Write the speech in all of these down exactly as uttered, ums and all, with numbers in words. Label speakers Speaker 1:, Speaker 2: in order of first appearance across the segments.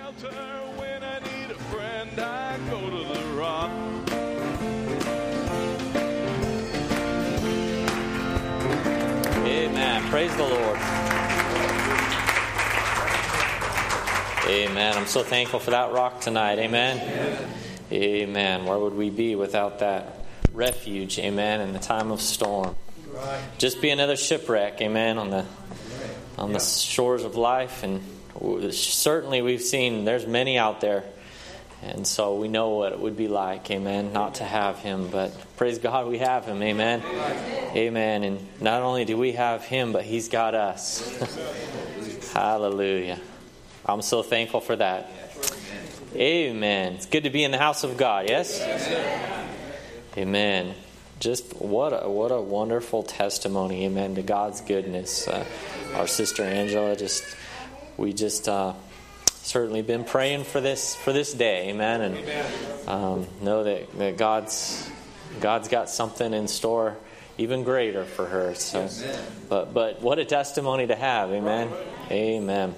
Speaker 1: When I need a friend, I go to the rock.
Speaker 2: Amen. Praise the Lord. Amen. I'm so thankful for that rock tonight. Amen. Amen. Amen. Where would we be without that refuge? Amen. In the time of storm. Just be another shipwreck. Amen. On the on the shores of life, and certainly we've seen there's many out there, and so we know what it would be like. Amen. Not to have Him, but praise God, we have Him. Amen. Amen. And not only do we have Him, but He's got us. Hallelujah. I'm so thankful for that. Amen. It's good to be in the house of God. Yes? Amen. Just what a, what a wonderful testimony. Amen. To God's goodness. Uh, our sister Angela, just we just uh, certainly been praying for this for this day. Amen. And um, know that, that God's God's got something in store even greater for her. So, but but what a testimony to have. Amen. Amen.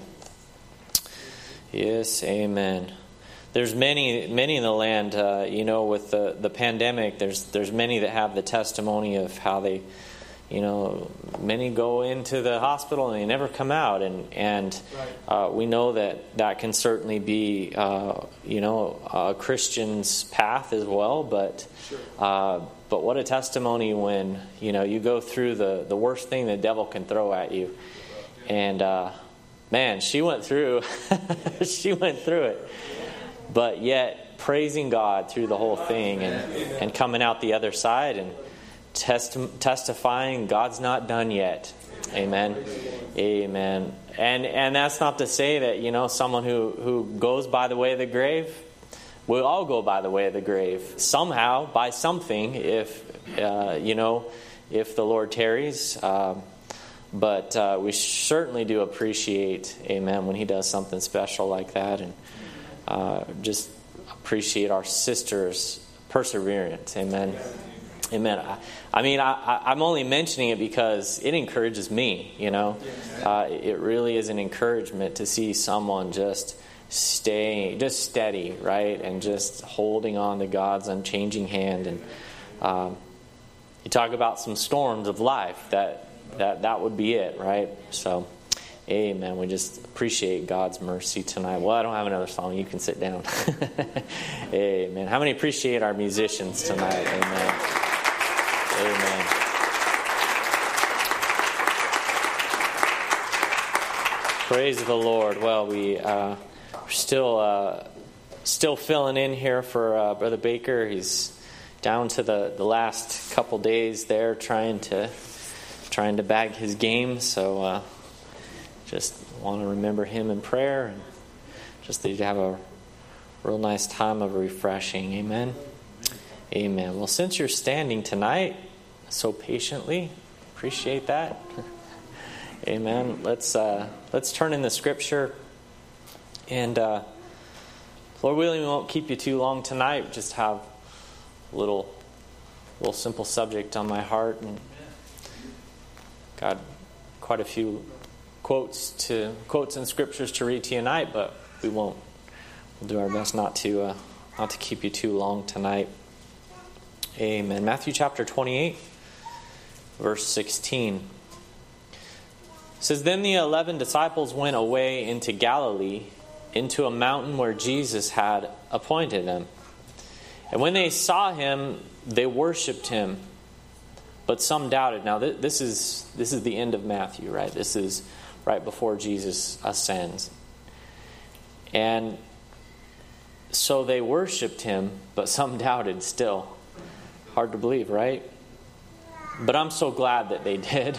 Speaker 2: Yes, amen. There's many, many in the land. Uh, you know, with the, the pandemic, there's there's many that have the testimony of how they, you know, many go into the hospital and they never come out, and and uh, we know that that can certainly be, uh, you know, a Christian's path as well. But uh, but what a testimony when you know you go through the the worst thing the devil can throw at you, and. Uh, Man, she went through, she went through it, but yet praising God through the whole thing, and, and coming out the other side and test, testifying God's not done yet. Amen. Amen. And and that's not to say that, you know, someone who, who goes by the way of the grave, we'll all go by the way of the grave somehow, by something, if, uh, you know, if the Lord tarries. Uh, But uh, we certainly do appreciate, amen, when He does something special like that, and uh, just appreciate our sister's perseverance, amen. Amen. I, I mean, I, I'm only mentioning it because it encourages me, you know. Uh, it really is an encouragement to see someone just staying, just steady, right, and just holding on to God's unchanging hand. And um, you talk about some storms of life, that That that would be it, right? So, amen. We just appreciate God's mercy tonight. Well, I don't have another song. You can sit down. Amen. How many appreciate our musicians tonight? Amen. Amen. Praise the Lord. Well, we uh, we're still uh, still filling in here for uh, Brother Baker. He's down to the, the last couple days there, trying to. trying to bag his game, so uh, just want to remember him in prayer, and just that he'd have a real nice time of refreshing. Amen. Amen. Well, since you're standing tonight so patiently, appreciate that. Amen. Let's uh, let's turn in the scripture, and uh, Lord willing, we won't keep you too long tonight. Just have a little little simple subject on my heart, and got quite a few quotes to quotes and scriptures to read to you tonight, but we won't. We'll do our best not to uh, not to keep you too long tonight. Amen. Matthew chapter twenty-eight, verse sixteen. It says, "Then the eleven disciples went away into Galilee, into a mountain where Jesus had appointed them. And when they saw him, they worshipped him. But some doubted." Now, this is this is the end of Matthew, right? This is right before Jesus ascends. And so they worshipped him, but some doubted still. Hard to believe, right? But I'm so glad that they did.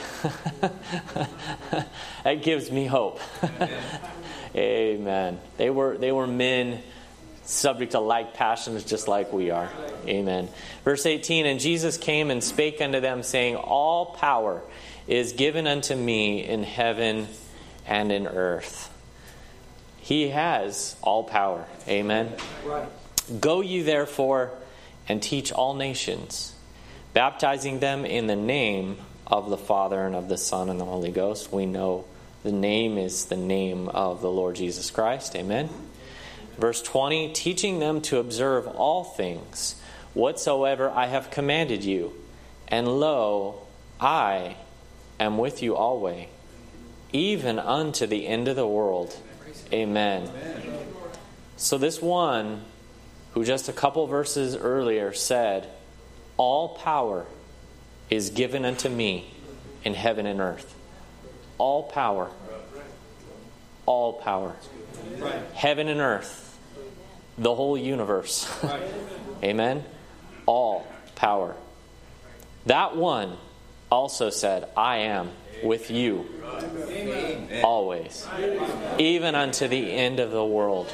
Speaker 2: That gives me hope. Amen. They were they were men subject to like passions just like we are. Amen. Verse eighteen, "And Jesus came and spake unto them, saying, All power is given unto me in heaven and in earth." He has all power. Amen. Right. "Go ye therefore and teach all nations, baptizing them in the name of the Father and of the Son and the Holy Ghost." We know the name is the name of the Lord Jesus Christ. Amen. Verse twenty, teaching them to observe all things whatsoever I have commanded you. And lo, I am with you always, even unto the end of the world. Amen. Amen. So this one, who just a couple verses earlier said, all power is given unto me in heaven and earth. All power. All power. Heaven and earth. The whole universe. Amen. All power. That one also said, I am with you always, even unto the end of the world.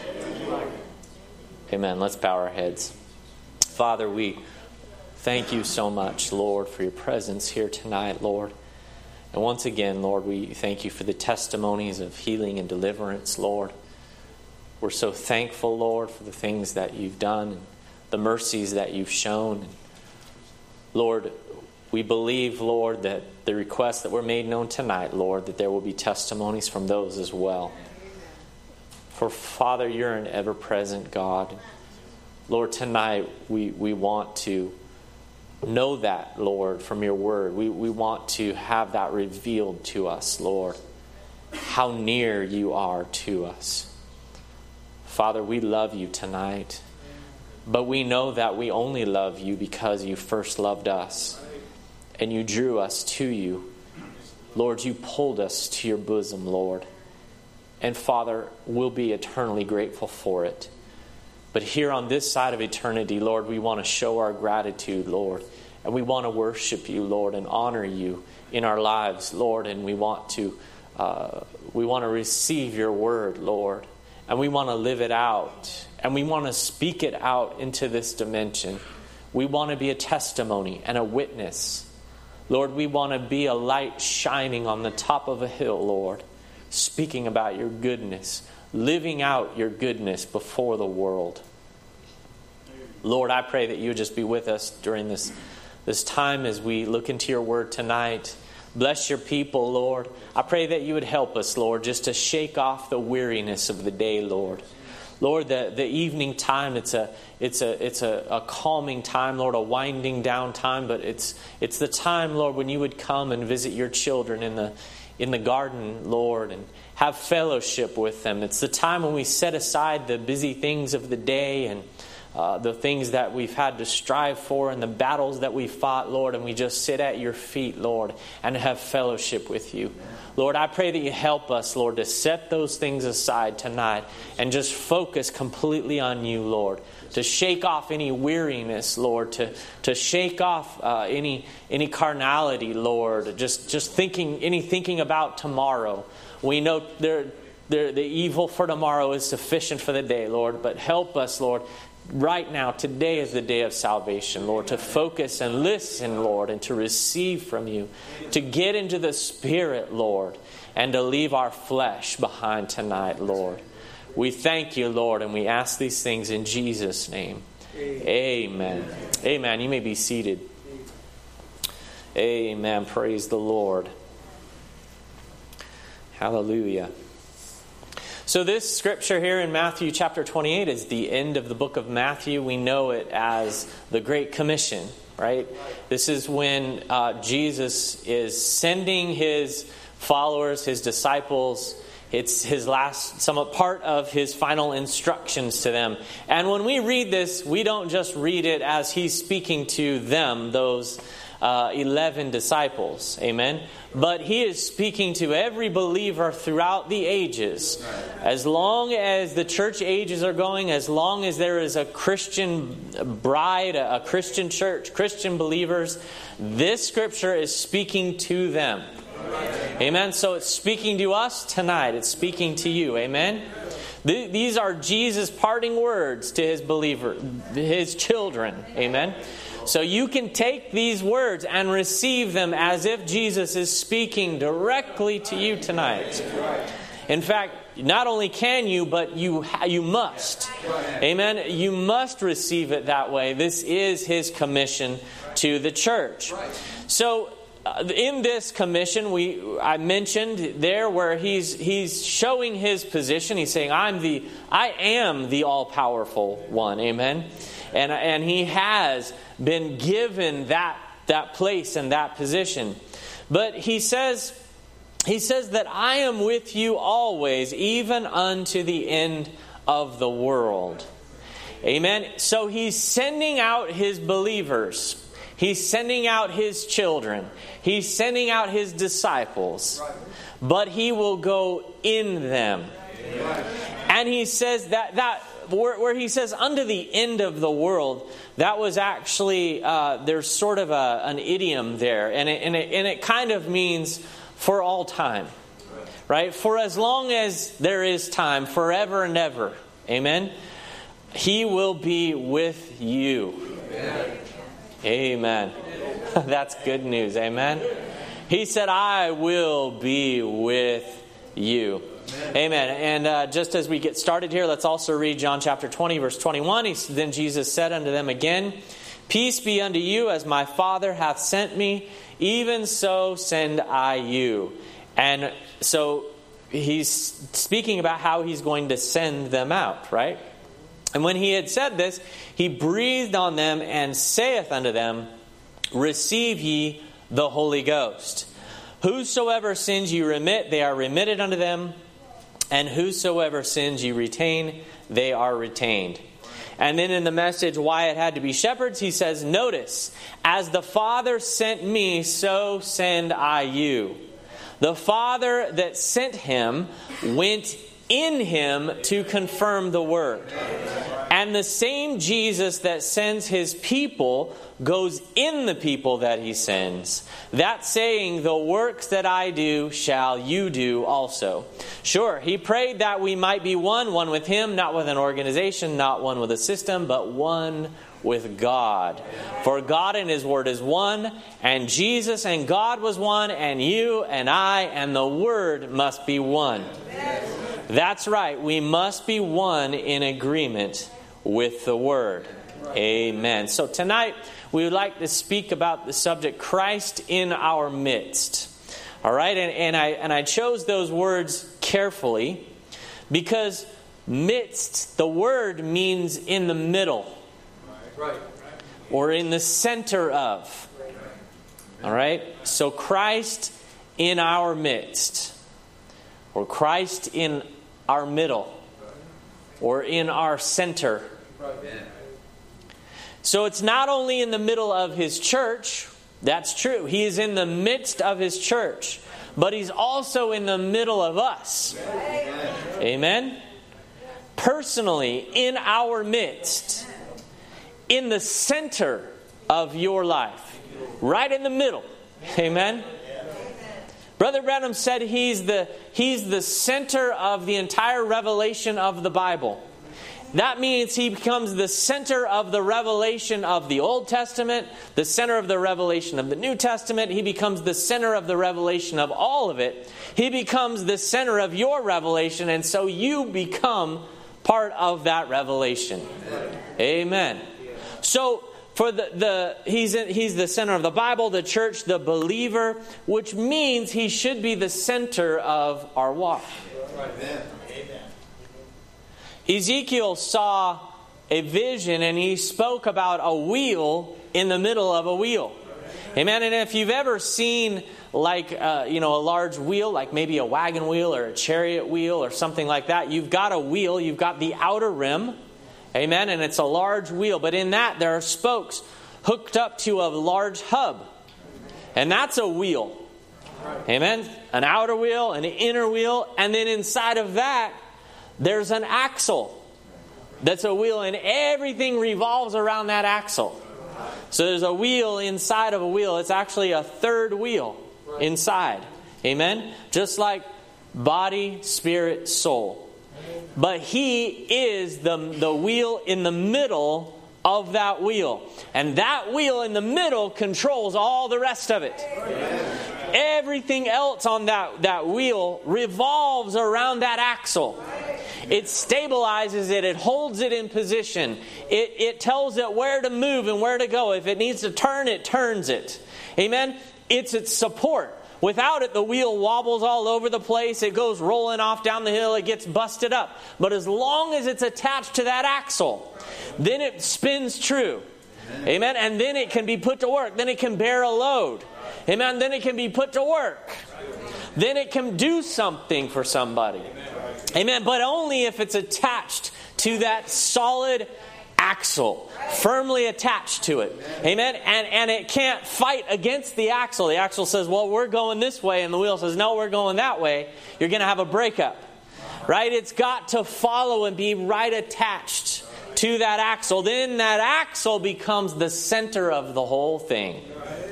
Speaker 2: Amen. Let's bow our heads. Father, we thank you so much, Lord, for your presence here tonight, Lord. And once again, Lord, we thank you for the testimonies of healing and deliverance, Lord. We're so thankful, Lord, for the things that you've done and the mercies that you've shown. Lord, we believe, Lord, that the requests that were made known tonight, Lord, that there will be testimonies from those as well. For, Father, you're an ever-present God. Lord, tonight we, we want to know that, Lord, from your word. We, we want to have that revealed to us, Lord, how near you are to us. Father, we love you tonight, but we know that we only love you because you first loved us and you drew us to you. Lord, you pulled us to your bosom, Lord. And Father, we'll be eternally grateful for it. But here on this side of eternity, Lord, we want to show our gratitude, Lord. And we want to worship you, Lord, and honor you in our lives, Lord. And we want to uh, we want to receive your word, Lord. And we want to live it out. And we want to speak it out into this dimension. We want to be a testimony and a witness. Lord, we want to be a light shining on the top of a hill, Lord, speaking about your goodness, living out your goodness before the world. Lord, I pray that you would just be with us during this, this time as we look into your word tonight. Bless your people, Lord. I pray that you would help us, Lord, just to shake off the weariness of the day, Lord. Lord, the, the evening time, it's a it's a it's a, a calming time, Lord, a winding down time, but it's it's the time, Lord, when you would come and visit your children in the in the garden, Lord, and have fellowship with them. It's the time when we set aside the busy things of the day and uh, the things that we've had to strive for and the battles that we fought, Lord, and we just sit at your feet, Lord, and have fellowship with you. Lord, I pray that you help us, Lord, to set those things aside tonight and just focus completely on you, Lord. To shake off any weariness, Lord. To to shake off uh, any any carnality, Lord. Just just thinking any thinking about tomorrow. We know there, there the evil for tomorrow is sufficient for the day, Lord. But help us, Lord. Right now, today is the day of salvation, Lord, to focus and listen, Lord, and to receive from you, to get into the Spirit, Lord, and to leave our flesh behind tonight, Lord. We thank you, Lord, and we ask these things in Jesus' name. Amen. Amen. Amen. You may be seated. Amen. Praise the Lord. Hallelujah. So this scripture here in Matthew chapter twenty-eight is the end of the book of Matthew. We know it as the Great Commission, right? This is when uh, Jesus is sending his followers, his disciples. It's his last, somewhat part of his final instructions to them. And when we read this, we don't just read it as he's speaking to them, those uh, eleven disciples. Amen? But he is speaking to every believer throughout the ages. As long as the church ages are going, as long as there is a Christian bride, a Christian church, Christian believers, this scripture is speaking to them. Amen. So it's speaking to us tonight. It's speaking to you. Amen. These are Jesus' parting words to his believer, his children. Amen. So you can take these words and receive them as if Jesus is speaking directly to you tonight. In fact, not only can you, but you you must. Amen. You must receive it that way. This is his commission to the church. So in this commission, we I mentioned there where he's he's showing his position. He's saying, "I'm the I am the all-powerful one." Amen. And and he has been given that that place and that position. But he says he says that I am with you always, even unto the end of the world. Amen. So he's sending out his believers. He's sending out his children. He's sending out his disciples. But he will go in them. And he says that, that where, where he says unto the end of the world, that was actually, uh, there's sort of a, an idiom there. And it, and, it, and it kind of means for all time. Right? For as long as there is time, forever and ever. Amen? He will be with you. Amen. Amen. That's good news. Amen. He said, I will be with you. Amen. Amen. And uh, just as we get started here, let's also read John chapter twenty, verse twenty-one. He, then Jesus said unto them again, Peace be unto you, as my Father hath sent me, even so send I you. And so he's speaking about how he's going to send them out, right? And when he had said this, he breathed on them and saith unto them, Receive ye the Holy Ghost. Whosoever sins ye remit, they are remitted unto them. And whosoever sins ye retain, they are retained. And then in the message, why it had to be shepherds, he says, Notice, as the Father sent me, so send I you. The Father that sent him went in him to confirm the word. And the same Jesus that sends his people goes in the people that he sends. That saying, the works that I do shall you do also. Sure, he prayed that we might be one, one with him, not with an organization, not one with a system, but one with God. For God and his word is one, and Jesus and God was one, and you and I and the word must be one. That's right. We must be one in agreement with the Word. Amen. So tonight we would like to speak about the subject Christ in our midst. All right, and, and I and I chose those words carefully because midst, the word means in the middle, right, or in the center of. All right, so Christ in our midst, or Christ in our middle, or in our center. So it's not only in the middle of his church, that's true. He is in the midst of his church, but he's also in the middle of us. Amen? Personally, in our midst, in the center of your life, right in the middle. Amen? Brother Branham said he's the he's the center of the entire revelation of the Bible. That means he becomes the center of the revelation of the Old Testament, the center of the revelation of the New Testament. He becomes the center of the revelation of all of it. He becomes the center of your revelation, and so you become part of that revelation. Amen. So for the, the he's in, he's the center of the Bible, the church, the believer, which means he should be the center of our walk. Amen. Ezekiel saw a vision and he spoke about a wheel in the middle of a wheel. Amen. And if you've ever seen like uh, you know a large wheel, like maybe a wagon wheel or a chariot wheel or something like that, you've got a wheel, you've got the outer rim. Amen. And it's a large wheel. But in that there are spokes hooked up to a large hub. And that's a wheel. Amen. An outer wheel, an inner wheel. And then inside of that, there's an axle. That's a wheel. And everything revolves around that axle. So there's a wheel inside of a wheel. It's actually a third wheel inside. Amen. Just like body, spirit, soul. But he is the, the wheel in the middle of that wheel. And that wheel in the middle controls all the rest of it. Amen. Everything else on that, that wheel revolves around that axle. It stabilizes it. It holds it in position. It, it tells it where to move and where to go. If it needs to turn, it turns it. Amen? it's its support. Without it, the wheel wobbles all over the place. It goes rolling off down the hill. It gets busted up. But as long as it's attached to that axle, then it spins true. Amen. Amen. And then it can be put to work. Then it can bear a load. Amen. Then it can be put to work. Then it can do something for somebody. Amen. But only if it's attached to that solid axle, firmly attached to it. Amen. And and it can't fight against the axle. The axle says, well, we're going this way. And the wheel says, no, we're going that way. You're going to have a breakup. Right? It's got to follow and be right attached to that axle. Then that axle becomes the center of the whole thing.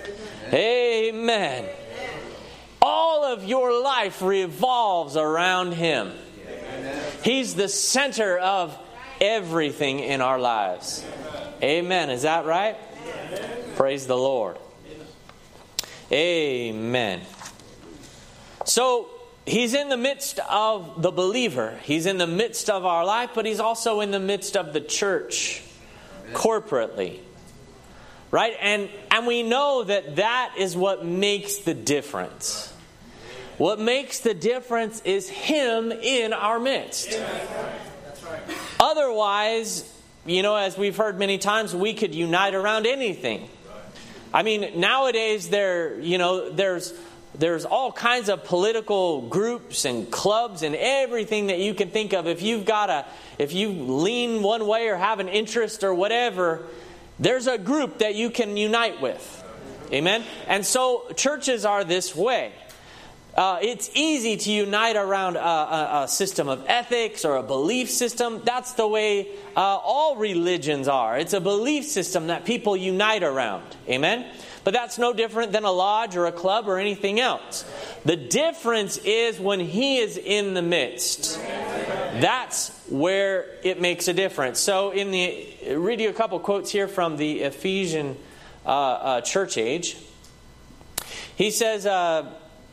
Speaker 2: Amen. All of your life revolves around Him. He's the center of everything in our lives. Amen. Is that right? Praise the Lord. Amen. So, He's in the midst of the believer. He's in the midst of our life, but He's also in the midst of the church corporately. Right? And, and we know that that is what makes the difference. What makes the difference is Him in our midst. Otherwise, you know, as we've heard many times, we could unite around anything. I mean, nowadays there, you know, there's there's all kinds of political groups and clubs and everything that you can think of. If you've got a, if you lean one way or have an interest or whatever, there's a group that you can unite with. Amen? And so churches are this way. Uh, it's easy to unite around a, a, a system of ethics or a belief system. That's the way uh, all religions are. It's a belief system that people unite around. Amen? But that's no different than a lodge or a club or anything else. The difference is when He is in the midst. That's where it makes a difference. So in the, read you a couple quotes here from the Ephesian uh, uh, church age. He says... Uh,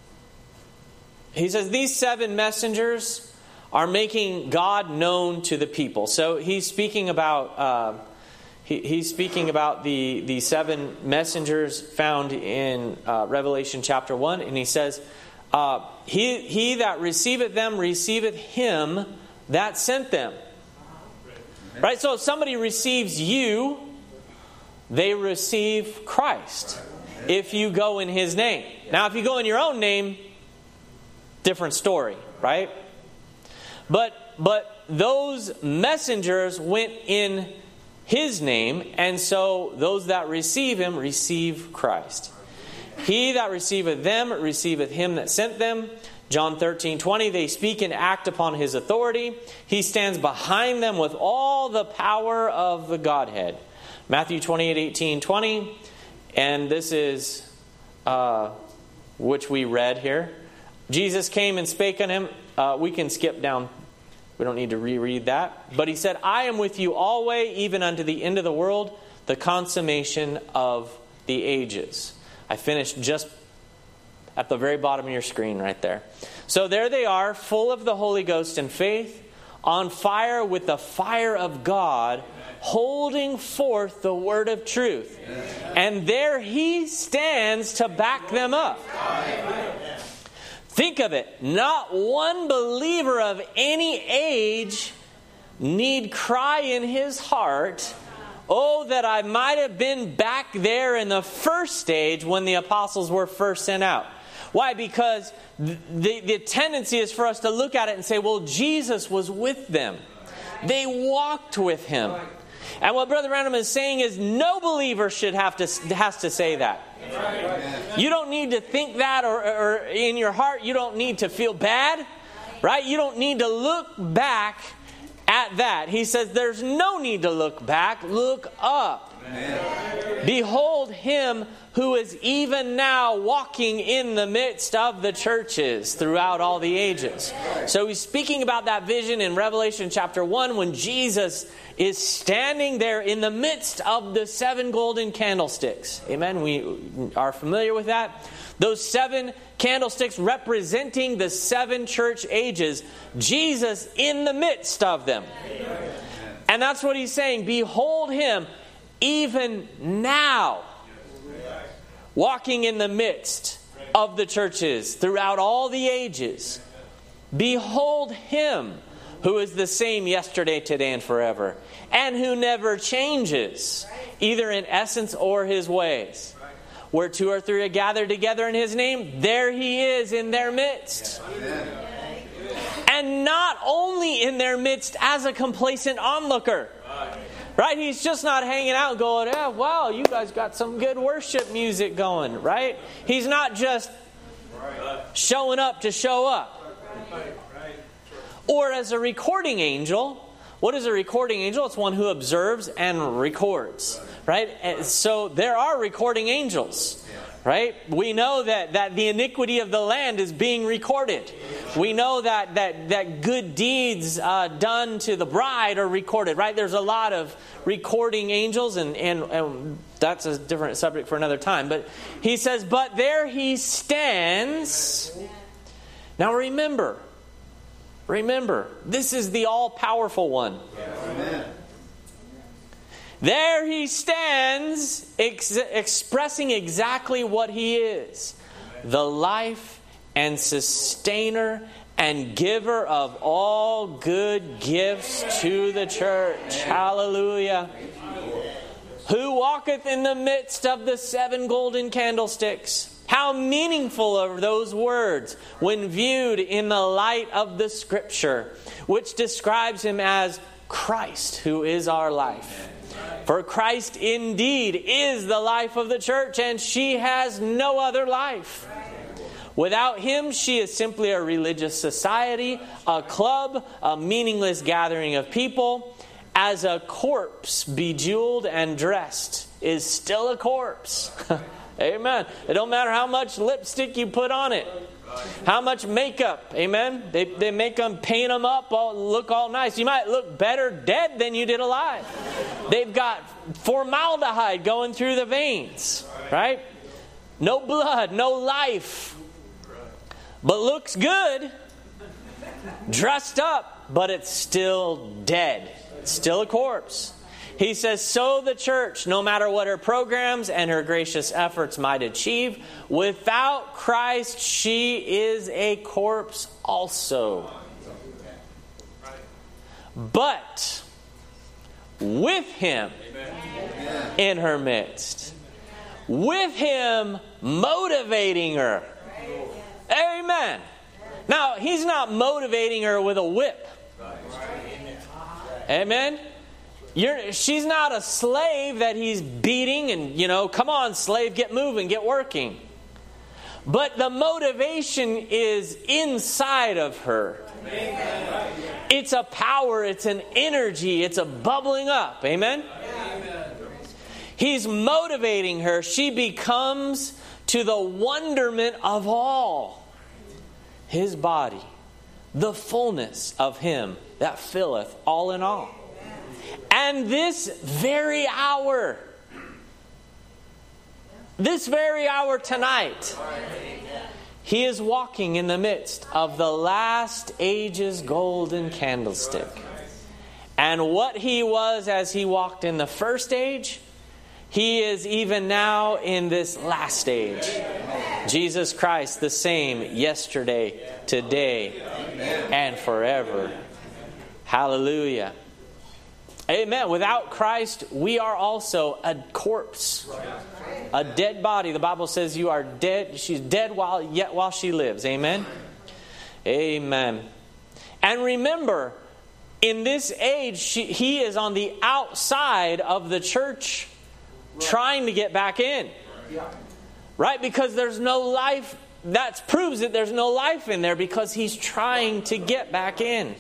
Speaker 2: He says, these seven messengers are making God known to the people. So he's speaking about uh, he, he's speaking about the, the seven messengers found in uh, Revelation chapter one. And he says, uh, he, he that receiveth them receiveth Him that sent them. Right? So if somebody receives you, they receive Christ. If you go in His name. Now if you go in your own name, different story, right? But but those messengers went in His name, and so those that receive Him receive Christ. He that receiveth them receiveth Him that sent them. John thirteen twenty, they speak and act upon His authority. He stands behind them with all the power of the Godhead. Matthew twenty-eight eighteen twenty, and this is uh, which we read here. Jesus came and spake on him. Uh, we can skip down. We don't need to reread that. But He said, I am with you always, even unto the end of the world, the consummation of the ages. I finished just at the very bottom of your screen right there. So there they are, full of the Holy Ghost and faith, on fire with the fire of God, holding forth the word of truth. And there He stands to back them up. Think of it. Not one believer of any age need cry in his heart, oh, that I might have been back there in the first stage when the apostles were first sent out. Why? Because the, the tendency is for us to look at it and say, well, Jesus was with them. They walked with Him. And what Brother Branham is saying is no believer should have to has to say that. You don't need to think that, or, or in your heart you don't need to feel bad, right? You don't need to look back at that. He says there's no need to look back. Look up. Amen. Behold Him who is even now walking in the midst of the churches throughout all the ages. So he's speaking about that vision in Revelation chapter one when Jesus is standing there in the midst of the seven golden candlesticks. Amen. We are familiar with that. Those seven candlesticks representing the seven church ages. Jesus in the midst of them. Amen. And that's what he's saying. Behold Him even now walking in the midst of the churches throughout all the ages. Behold him who is the same yesterday, today, and forever, and who never changes, either in essence or his ways. Where two or three are gathered together in his name, there he is in their midst. And not only in their midst as a complacent onlooker. Right? He's just not hanging out going, oh, wow, you guys got some good worship music going. Right? He's not just showing up to show up. Or as a recording angel. What is a recording angel? It's one who observes and records. Right? And so there are recording angels. Right? We know that, that the iniquity of the land is being recorded. We know that that, that good deeds uh, done to the bride are recorded. Right? There's a lot of recording angels, and, and, and that's a different subject for another time. But he says, but there he stands. Now remember, remember, this is the all-powerful one. Amen. There he stands, ex- expressing exactly what he is. The life and sustainer and giver of all good gifts to the church. Hallelujah. Who walketh in the midst of the seven golden candlesticks. How meaningful are those words when viewed in the light of the Scripture, which describes him as Christ, who is our life. For Christ indeed is the life of the church, and she has no other life. Without him, she is simply a religious society, a club, a meaningless gathering of people. As a corpse, bejeweled and dressed, is still a corpse. Amen. It don't matter how much lipstick you put on it. How much makeup. Amen. They they make them, paint them up, all, look all nice. You might look better dead than you did alive. They've got formaldehyde going through the veins. Right? No blood, no life. But looks good. Dressed up, but it's still dead. It's still a corpse. He says, so the church, no matter what her programs and her gracious efforts might achieve, without Christ, she is a corpse also. But with him in her midst, with him motivating her. Amen. Now, he's not motivating her with a whip. Amen. You're, she's not a slave that he's beating and, you know, come on, slave, get moving, get working. But the motivation is inside of her. Amen. It's a power, it's an energy, it's a bubbling up. Amen? Amen. He's motivating her. She becomes to the wonderment of all his body, the fullness of him that filleth all in all. And this very hour, this very hour tonight, he is walking in the midst of the last age's golden candlestick. And what he was as he walked in the first age, he is even now in this last age. Jesus Christ, the same yesterday, today, and forever. Hallelujah. Amen. Without Christ, we are also a corpse. A dead body. The Bible says you are dead. She's dead while yet while she lives. Amen. Amen. And remember, in this age, she, he is on the outside of the church trying to get back in. Right? Because there's no life. That proves that there's no life in there because he's trying to get back in.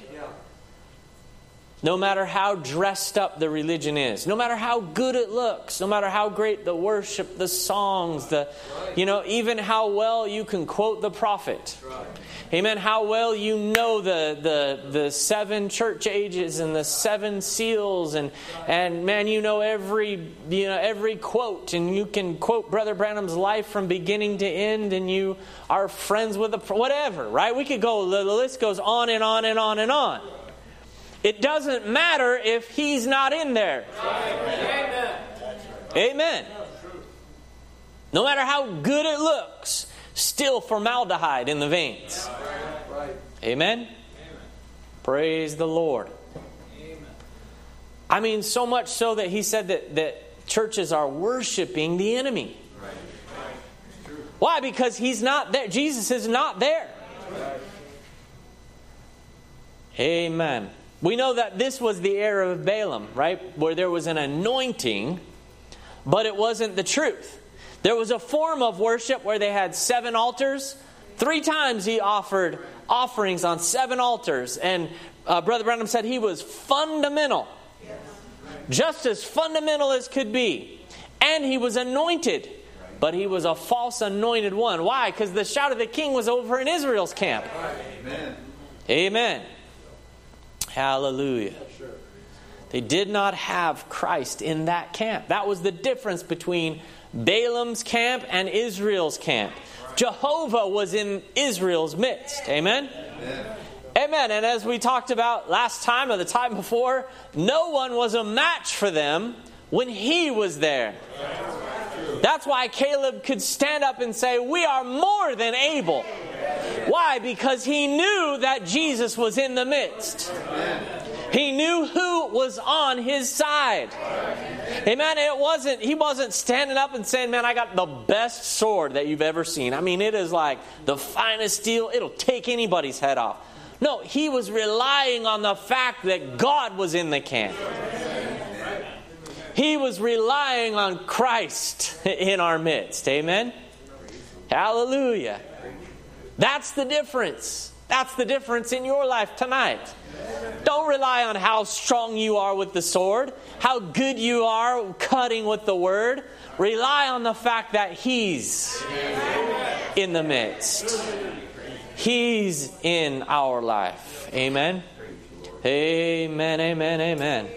Speaker 2: No matter how dressed up the religion is, no matter how good it looks, no matter how great the worship, the songs, the, you know, even how well you can quote the prophet. Amen. How well you know the the the seven church ages and the seven seals, and and man, you know every you know every quote, and you can quote Brother Branham's life from beginning to end, and you are friends with the whatever. Right? We could go. The list goes on and on and on and on. It doesn't matter if he's not in there. Amen. Amen. No matter how good it looks, still formaldehyde in the veins. Amen? Amen. Praise the Lord. Amen. I mean, so much so that he said that, that churches are worshiping the enemy. Right. Right. Why? Because he's not there. Jesus is not there. Right. Amen. We know that this was the era of Balaam, right? Where there was an anointing, but it wasn't the truth. There was a form of worship where they had seven altars. Three times he offered offerings on seven altars. And uh, Brother Branham said he was fundamental. Just as fundamental as could be. And he was anointed. But he was a false anointed one. Why? Because the shout of the king was over in Israel's camp. Amen. Amen. Hallelujah. They did not have Christ in that camp. That was the difference between Balaam's camp and Israel's camp. Jehovah was in Israel's midst. Amen? Amen. Amen. And as we talked about last time or the time before, no one was a match for them when he was there. That's why Caleb could stand up and say, we are more than able. Why? Because he knew that Jesus was in the midst. He knew who was on his side. Amen. It wasn't, he wasn't standing up and saying, man, I got the best sword that you've ever seen. I mean, it is like the finest steel. It'll take anybody's head off. No, he was relying on the fact that God was in the camp. He was relying on Christ in our midst. Amen. Hallelujah. That's the difference. That's the difference in your life tonight. Don't rely on how strong you are with the sword, how good you are cutting with the word. Rely on the fact that He's in the midst. He's in our life. Amen. Amen, amen, amen.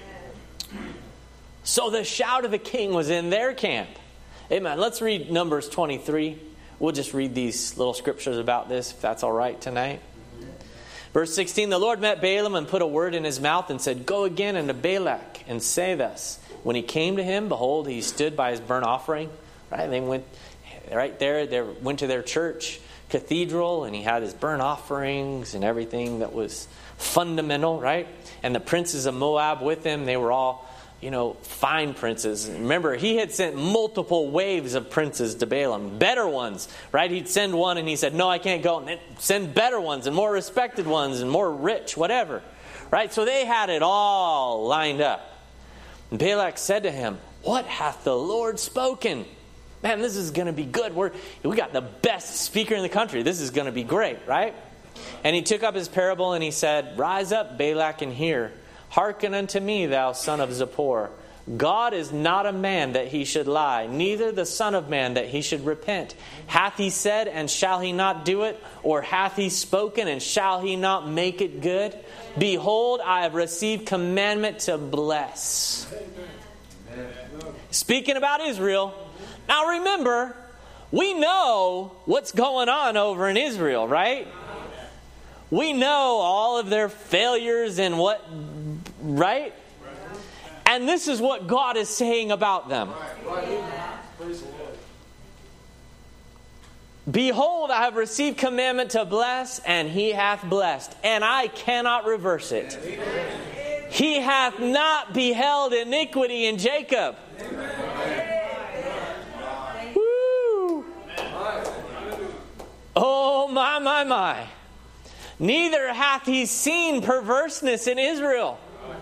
Speaker 2: So the shout of the king was in their camp. Amen. Let's read Numbers twenty-three. We'll just read these little scriptures about this, if that's all right tonight. Verse sixteen, the Lord met Balaam and put a word in his mouth and said, go again unto Balak and say thus. When he came to him, behold, he stood by his burnt offering. Right? They went right there, they went to their church cathedral, and he had his burnt offerings and everything that was fundamental, right? And the princes of Moab with him, they were all, you know, fine princes. Remember, he had sent multiple waves of princes to Balaam. Better ones, right? He'd send one and he said, no, I can't go. And then send better ones and more respected ones and more rich, whatever. Right? So they had it all lined up. And Balak said to him, what hath the Lord spoken? Man, this is going to be good. We're, we got the best speaker in the country. This is going to be great, right? And he took up his parable and he said, rise up, Balak, and hear. Hearken unto me, thou son of Zippor. God is not a man that he should lie, neither the son of man that he should repent. Hath he said, and shall he not do it? Or hath he spoken, and shall he not make it good? Behold, I have received commandment to bless. Amen. Speaking about Israel. Now remember, we know what's going on over in Israel, right? We know all of their failures and what, right? And this is what God is saying about them. Behold, I have received commandment to bless, and he hath blessed, and I cannot reverse it. He hath not beheld iniquity in Jacob. Woo! Oh, my, my, my. Neither hath he seen perverseness in Israel.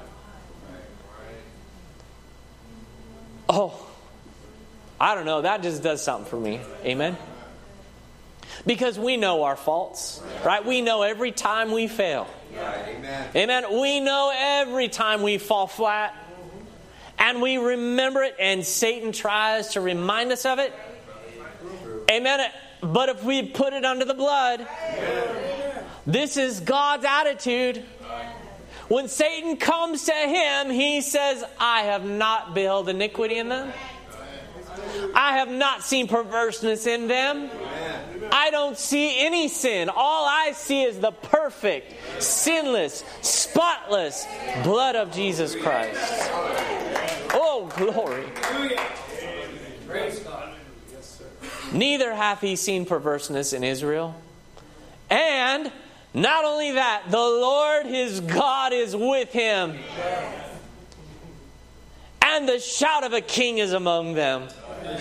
Speaker 2: Oh, I don't know. That just does something for me. Amen? Because we know our faults, right? We know every time we fail. Amen. Amen. We know every time we fall flat. And we remember it, and Satan tries to remind us of it. Amen. But if we put it under the blood, this is God's attitude. When Satan comes to him, he says, I have not beheld iniquity in them. I have not seen perverseness in them. I don't see any sin. All I see is the perfect, sinless, spotless blood of Jesus Christ. Oh, glory. neither hath he seen perverseness in Israel. And not only that, the Lord his God is with him. And the shout of a king is among them.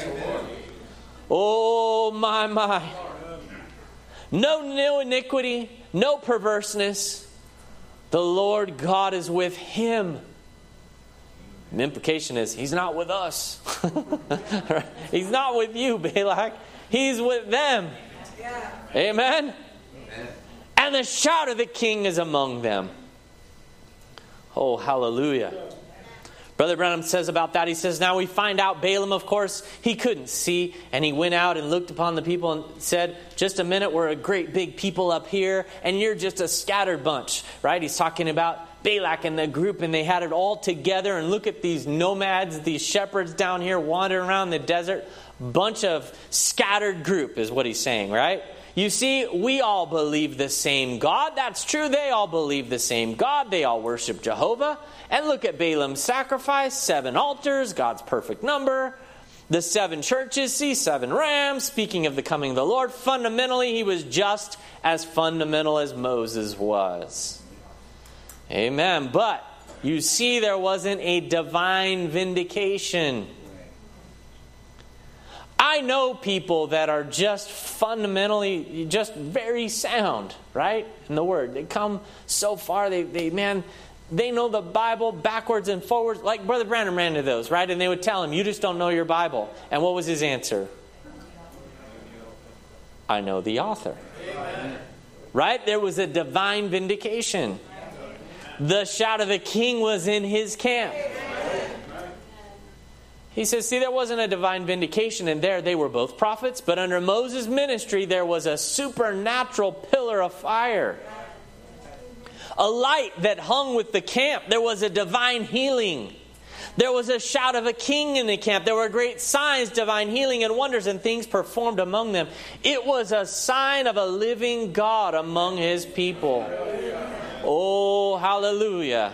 Speaker 2: Oh, my, my. No, no iniquity, no perverseness. The Lord God is with him. The implication is he's not with us. He's not with you, Balak. He's with them. Yeah. Amen? Amen. And the shout of the king is among them. Oh, hallelujah. Brother Branham says about that, he says, now we find out Balaam, of course, he couldn't see. And he went out and looked upon the people and said, just a minute, we're a great big people up here. And you're just a scattered bunch, right? He's talking about Balak and the group, and they had it all together. And look at these nomads, these shepherds down here wandering around the desert. Bunch of scattered group is what he's saying, right? You see, we all believe the same God. That's true. They all believe the same God. They all worship Jehovah. And look at Balaam's sacrifice. Seven altars, God's perfect number. The seven churches, see, seven rams. Speaking of the coming of the Lord, fundamentally, he was just as fundamental as Moses was. Amen. But you see, there wasn't a divine vindication. I know people that are just fundamentally, just very sound, right? In the Word. They come so far, they, they man, they know the Bible backwards and forwards. Like Brother Branham ran into those, right? And they would tell him, you just don't know your Bible. And what was his answer? I know the author. Amen. Right? There was a divine vindication. The shout of the king was in his camp. He says, see, there wasn't a divine vindication in there. They were both prophets. But under Moses' ministry, there was a supernatural pillar of fire. A light that hung with the camp. There was a divine healing. There was a shout of a king in the camp. There were great signs, divine healing and wonders and things performed among them. It was a sign of a living God among his people. Oh, hallelujah.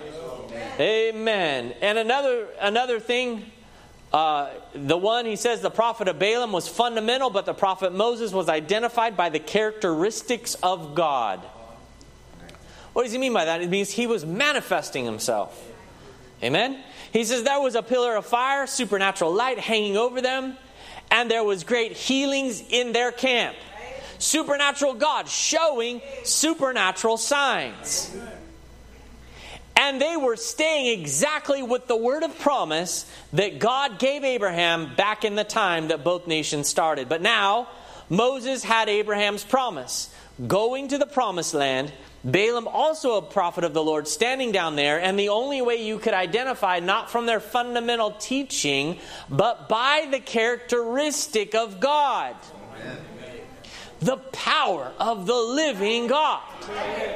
Speaker 2: Amen. And another another thing, uh, the one, he says, the prophet of Balaam was fundamental, but the prophet Moses was identified by the characteristics of God. What does he mean by that? It means he was manifesting himself. Amen? He says there was a pillar of fire, supernatural light hanging over them, and there was great healings in their camp. Supernatural God showing supernatural signs. And they were staying exactly with the word of promise that God gave Abraham back in the time that both nations started. But now, Moses had Abraham's promise. Going to the promised land, Balaam, also a prophet of the Lord, standing down there. And the only way you could identify, not from their fundamental teaching, but by the characteristic of God. Amen. The power of the living God. Amen.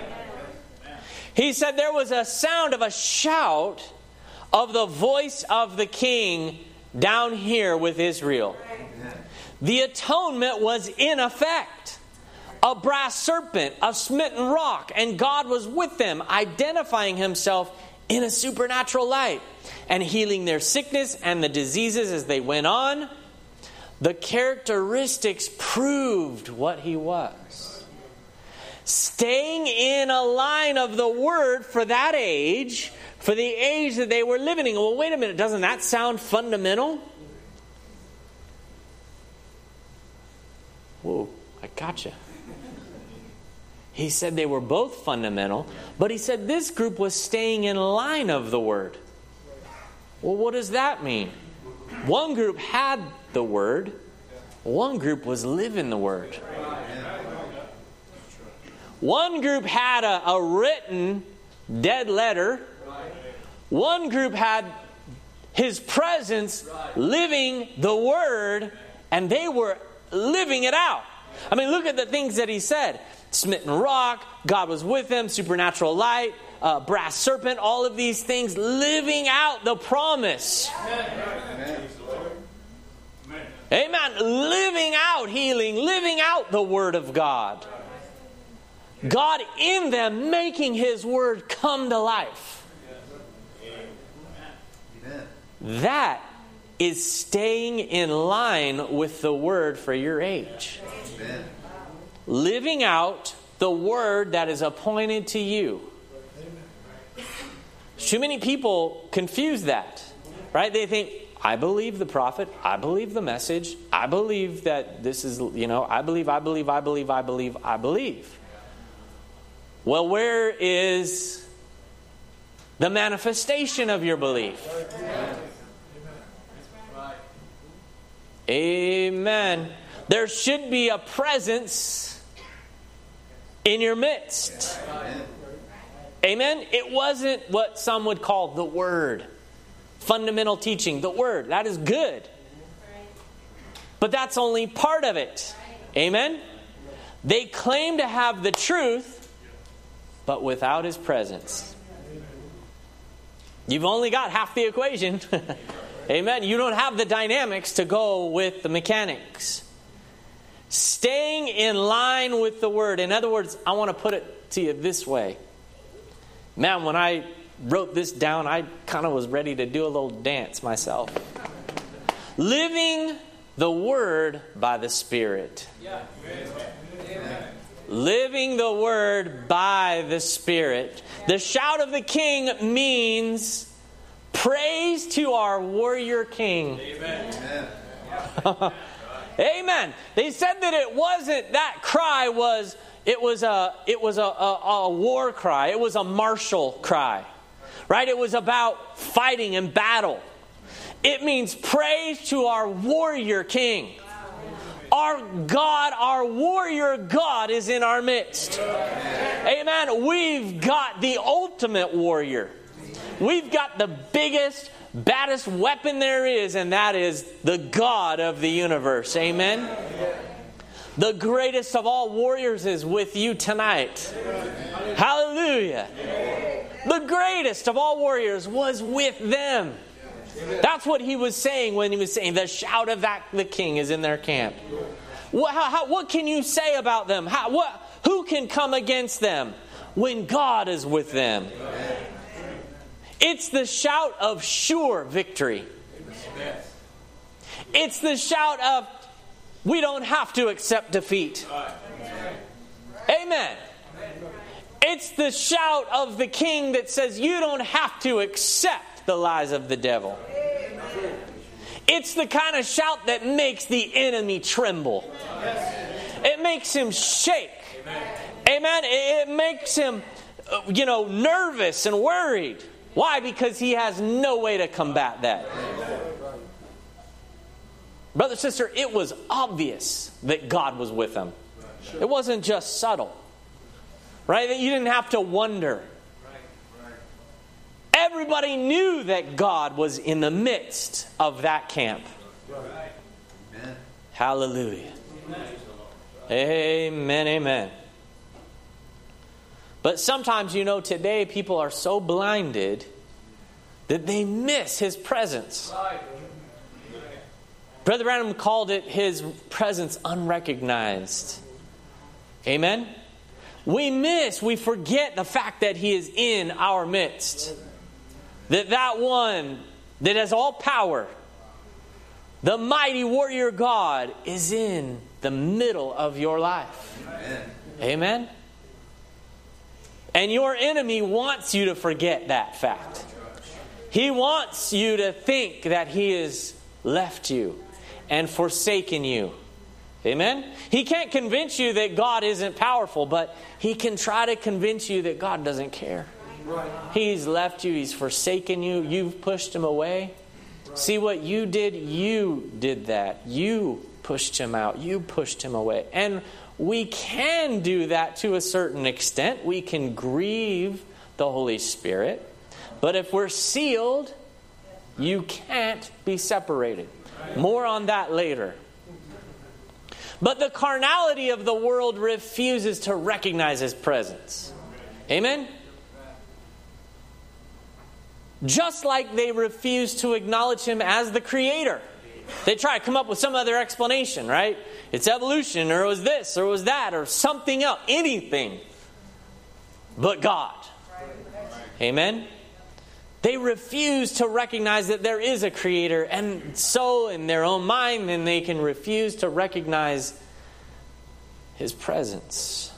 Speaker 2: He said there was a sound of a shout of the voice of the king down here with Israel. The atonement was in effect. A brass serpent, a smitten rock, and God was with them, identifying himself in a supernatural light and healing their sickness and the diseases as they went on. The characteristics proved what he was. Staying in a line of the word for that age, for the age that they were living in. Well, wait a minute, doesn't that sound fundamental? Whoa, I gotcha. He said they were both fundamental, but he said this group was staying in line of the word. Well, what does that mean? One group had the word, one group was living the word. One group had a, a written dead letter. One group had his presence living the word, and they were living it out. I mean, look at the things that he said. Smitten rock, God was with them, supernatural light, uh, brass serpent, all of these things, living out the promise. Amen. Amen. Living out healing, living out the word of God. God in them making his word come to life. That is staying in line with the Word for your age. Amen. Living out the Word that is appointed to you. Too many people confuse that, right? They think, I believe the prophet, I believe the message, I believe that this is, you know, I believe, I believe, I believe, I believe, I believe. Well, where is the manifestation of your belief? Amen. There should be a presence in your midst. Amen. It wasn't what some would call the Word. Fundamental teaching, the Word. That is good. But that's only part of it. Amen. They claim to have the truth, but without His presence. You've only got half the equation. Amen. You don't have the dynamics to go with the mechanics. Staying in line with the Word. In other words, I want to put it to you this way. Man, when I wrote this down, I kind of was ready to do a little dance myself. Living the Word by the Spirit. Yeah. Amen. Living the Word by the Spirit. The shout of the King means praise to our warrior King. Amen. Amen. They said that it wasn't, that cry was, it was a, it was a, a, a war cry. It was a martial cry. Right? It was about fighting and battle. It means praise to our warrior King. Our God, our warrior God is in our midst. Amen. We've got the ultimate warrior. We've got the biggest, baddest weapon there is, and that is the God of the universe. Amen. The greatest of all warriors is with you tonight. Hallelujah. The greatest of all warriors was with them. That's what he was saying when he was saying the shout of that, the King is in their camp. What, how, how, what can you say about them? How, what, who can come against them when God is with them? It's the shout of sure victory. It's the shout of we don't have to accept defeat. Amen. It's the shout of the King that says you don't have to accept the lies of the devil. It's the kind of shout that makes the enemy tremble. It makes him shake. Amen. It makes him, you know, nervous and worried. Why? Because he has no way to combat that. Brother, sister, it was obvious that God was with them. It wasn't just subtle. Right? That you didn't have to wonder. Everybody knew that God was in the midst of that camp. Hallelujah. Amen, amen. But sometimes, you know, today people are so blinded that they miss His presence. Brother Branham called it His presence unrecognized. Amen? We miss, we forget the fact that He is in our midst. That that one that has all power, the mighty warrior God, is in the middle of your life. Amen. Amen? And your enemy wants you to forget that fact. He wants you to think that he has left you and forsaken you. Amen? He can't convince you that God isn't powerful, but he can try to convince you that God doesn't care. He's left you. He's forsaken you. You've pushed him away. See what you did? You did that. You pushed him out. You pushed him away. And we can do that to a certain extent. We can grieve the Holy Spirit. But if we're sealed, you can't be separated. More on that later. But the carnality of the world refuses to recognize His presence. Amen? Just like they refuse to acknowledge Him as the Creator. They try to come up with some other explanation, right? It's evolution, or it was this, or it was that, or something else. Anything but God. Amen? They refuse to recognize that there is a creator. And so in their own mind, then they can refuse to recognize his presence.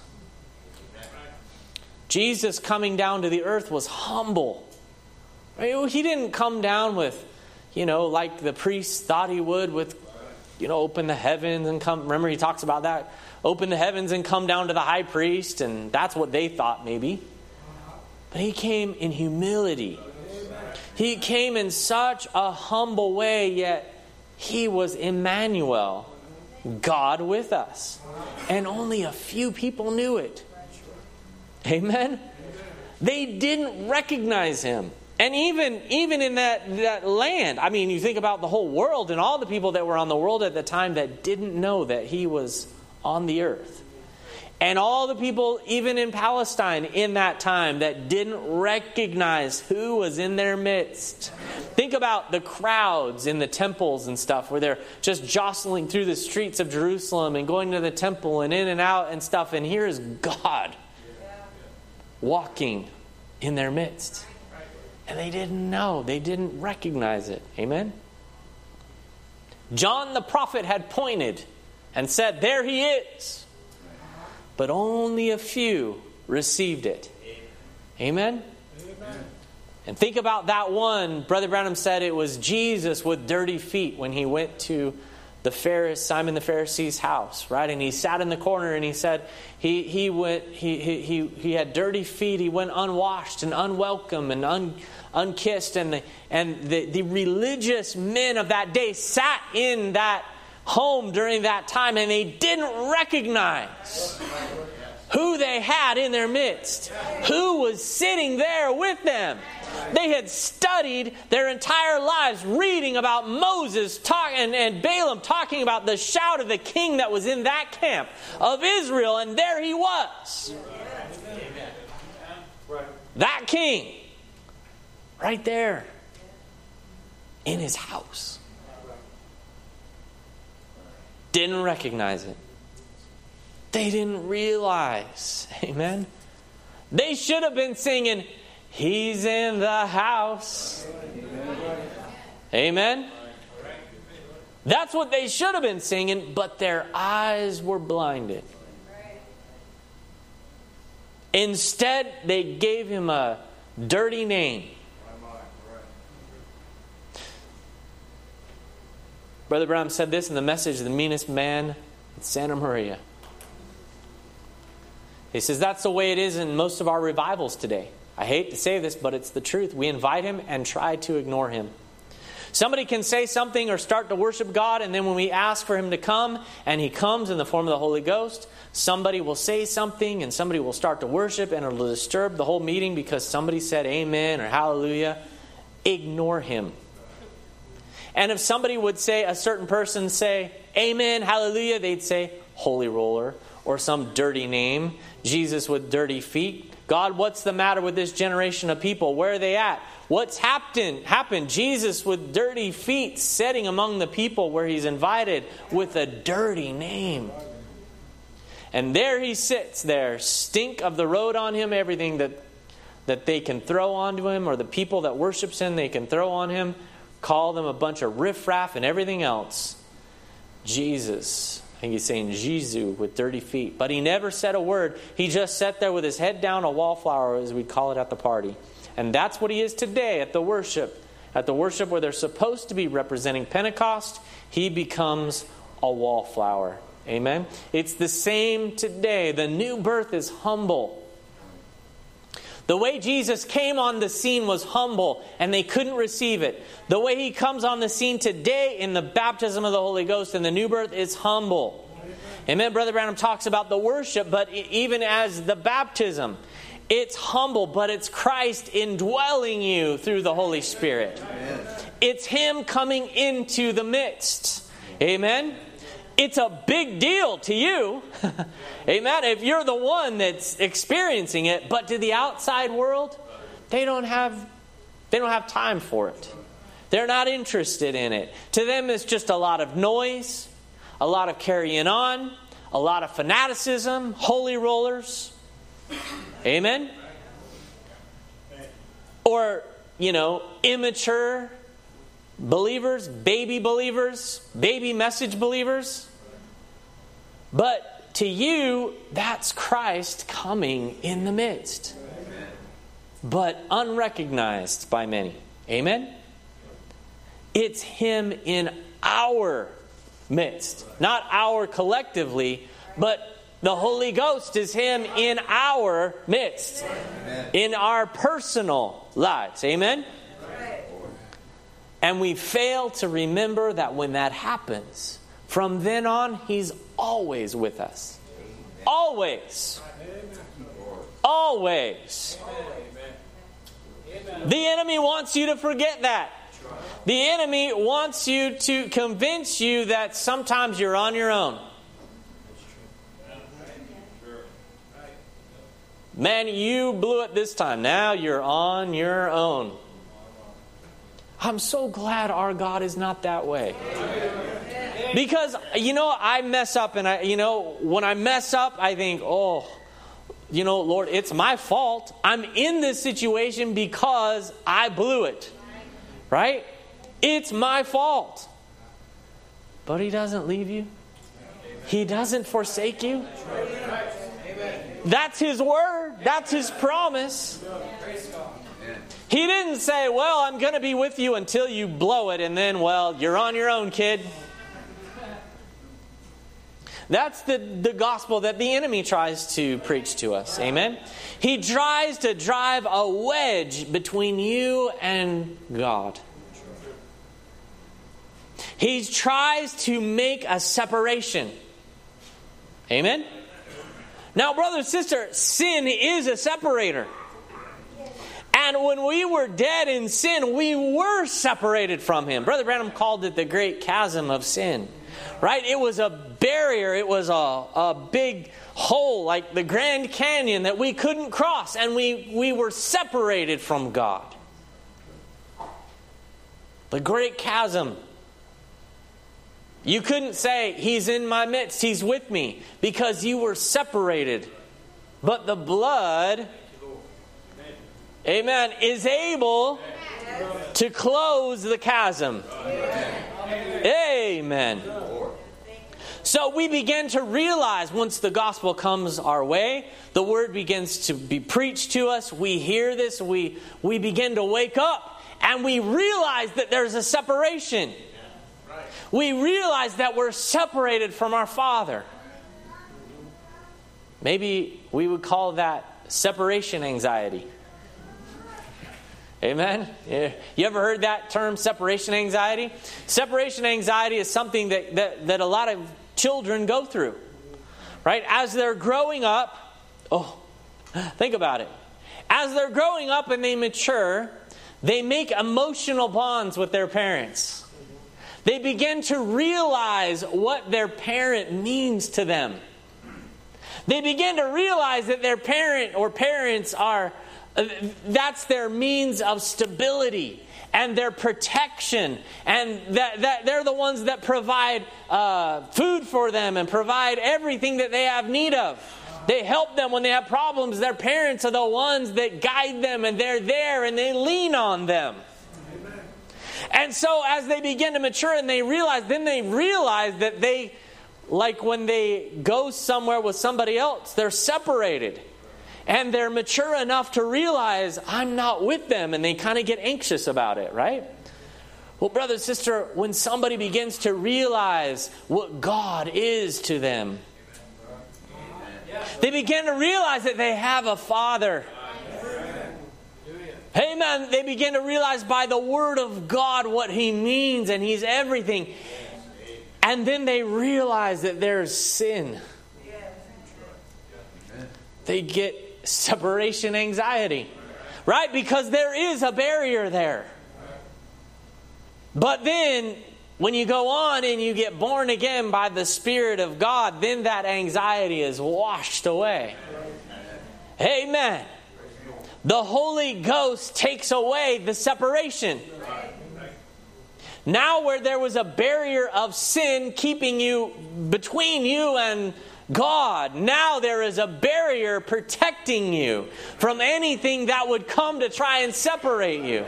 Speaker 2: Jesus coming down to the earth was humble. He didn't come down with, you know, like the priests thought he would with, you know, open the heavens and come. Remember, he talks about that. Open the heavens and come down to the high priest. And that's what they thought maybe. But he came in humility. He came in such a humble way, yet he was Emmanuel, God with us. And only a few people knew it. Amen? They didn't recognize him. And even, even in that, that land, I mean, you think about the whole world and all the people that were on the world at the time that didn't know that he was on the earth. And all the people, even in Palestine in that time, that didn't recognize who was in their midst. Think about the crowds in the temples and stuff where they're just jostling through the streets of Jerusalem and going to the temple and in and out and stuff. And here is God walking in their midst. And they didn't know. They didn't recognize it. Amen? John the prophet had pointed and said, there he is. But only a few received it. Amen? Amen? And think about that one. Brother Branham said it was Jesus with dirty feet when he went to the Pharisee, Simon the Pharisee's house, right? And he sat in the corner and he said he he went he he he, he had dirty feet. He went unwashed and unwelcome and un, unkissed. And the, and the, the religious men of that day sat in that home during that time, and they didn't recognize who they had in their midst, who was sitting there with them. They had studied their entire lives reading about Moses talk, and, and Balaam talking about the shout of the king that was in that camp of Israel, and there he was. That king right there in his house. Didn't recognize it. They didn't realize. Amen. They should have been singing, he's in the house. Amen. That's what they should have been singing, but their eyes were blinded. Instead, they gave him a dirty name. Brother Branham said this in the message, The Meanest Man in Santa Maria. He says, that's the way it is in most of our revivals today. I hate to say this, but it's the truth. We invite him and try to ignore him. Somebody can say something or start to worship God, and then when we ask for him to come, and he comes in the form of the Holy Ghost, somebody will say something, and somebody will start to worship, and it'll disturb the whole meeting because somebody said amen or hallelujah. Ignore him. And if somebody would say, a certain person say, amen, hallelujah, they'd say, holy roller, or some dirty name, Jesus with dirty feet. God, what's the matter with this generation of people? Where are they at? What's happened? Happened? Jesus with dirty feet sitting among the people where he's invited with a dirty name. And there he sits there, stink of the road on him, everything that, that they can throw onto him, or the people that worships him, they can throw on him. Call them a bunch of riffraff and everything else. Jesus, I think he's saying Jesus with dirty feet. But he never said a word. He just sat there with his head down, a wallflower, as we call it at the party. And that's what he is today at the worship. At the worship where they're supposed to be representing Pentecost, he becomes a wallflower. Amen? It's the same today. The new birth is humble. The way Jesus came on the scene was humble, and they couldn't receive it. The way he comes on the scene today in the baptism of the Holy Ghost and the new birth is humble. Amen. Brother Branham talks about the worship, but even as the baptism, it's humble, but it's Christ indwelling you through the Holy Spirit. Amen. It's him coming into the midst. Amen. It's a big deal to you. Amen. If you're the one that's experiencing it, but to the outside world, they don't have they don't have time for it. They're not interested in it. To them it's just a lot of noise, a lot of carrying on, a lot of fanaticism, holy rollers. Amen. Or you know, immature believers, baby believers, baby message believers. But to you, that's Christ coming in the midst. Amen. But unrecognized by many. Amen? It's Him in our midst. Not our collectively, but the Holy Ghost is Him in our midst. Amen. In our personal lives. Amen? Right. And we fail to remember that when that happens, from then on, He's always with us. Amen. Always. Amen. Always. Amen. The enemy wants you to forget that. The enemy wants you to convince you that sometimes you're on your own. Man, you blew it this time. Now you're on your own. I'm so glad our God is not that way. Because, you know, I mess up and I, you know, when I mess up, I think, oh, you know, Lord, it's my fault. I'm in this situation because I blew it. Right? It's my fault. But He doesn't leave you. He doesn't forsake you. That's His word. That's His promise. He didn't say, well, I'm going to be with you until you blow it, and then, well, you're on your own, kid. That's the, the gospel that the enemy tries to preach to us. Amen? He tries to drive a wedge between you and God. He tries to make a separation. Amen? Now, brother and sister, sin is a separator. And when we were dead in sin, we were separated from Him. Brother Branham called it the great chasm of sin. Right? It was a barrier. It was a, a big hole like the Grand Canyon that we couldn't cross. And we, we were separated from God. The great chasm. You couldn't say, He's in my midst, He's with me, because you were separated. But the blood, amen, is able to close the chasm. Amen. So we begin to realize once the gospel comes our way, the word begins to be preached to us, we hear this, we, we begin to wake up, and we realize that there's a separation. We realize that we're separated from our Father. Maybe we would call that separation anxiety. Amen? You ever heard that term, separation anxiety? Separation anxiety is something that, that, that a lot of children go through. Right? As they're growing up, oh, think about it. As they're growing up and they mature, they make emotional bonds with their parents. They begin to realize what their parent means to them. They begin to realize that their parent or parents are, uh, that's their means of stability and their protection. And that, that they're the ones that provide uh, food for them and provide everything that they have need of. They help them when they have problems. Their parents are the ones that guide them, and they're there and they lean on them. And so as they begin to mature and they realize, then they realize that they, like when they go somewhere with somebody else, they're separated. And they're mature enough to realize, I'm not with them. And they kind of get anxious about it, right? Well, brother and sister, when somebody begins to realize what God is to them, they begin to realize that they have a Father. Amen. They begin to realize by the Word of God what He means, and He's everything. And then they realize that there's sin. They get separation anxiety. Right? Because there is a barrier there. But then, when you go on and you get born again by the Spirit of God, then that anxiety is washed away. Amen. The Holy Ghost takes away the separation. Now where there was a barrier of sin keeping you between you and God. Now there is a barrier protecting you from anything that would come to try and separate you.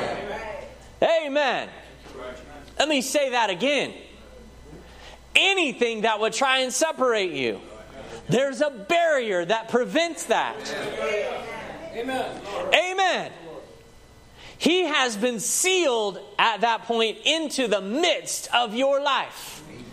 Speaker 2: Amen. Let me say that again. Anything that would try and separate you, there's a barrier that prevents that. Amen. Amen. He has been sealed at that point into the midst of your life.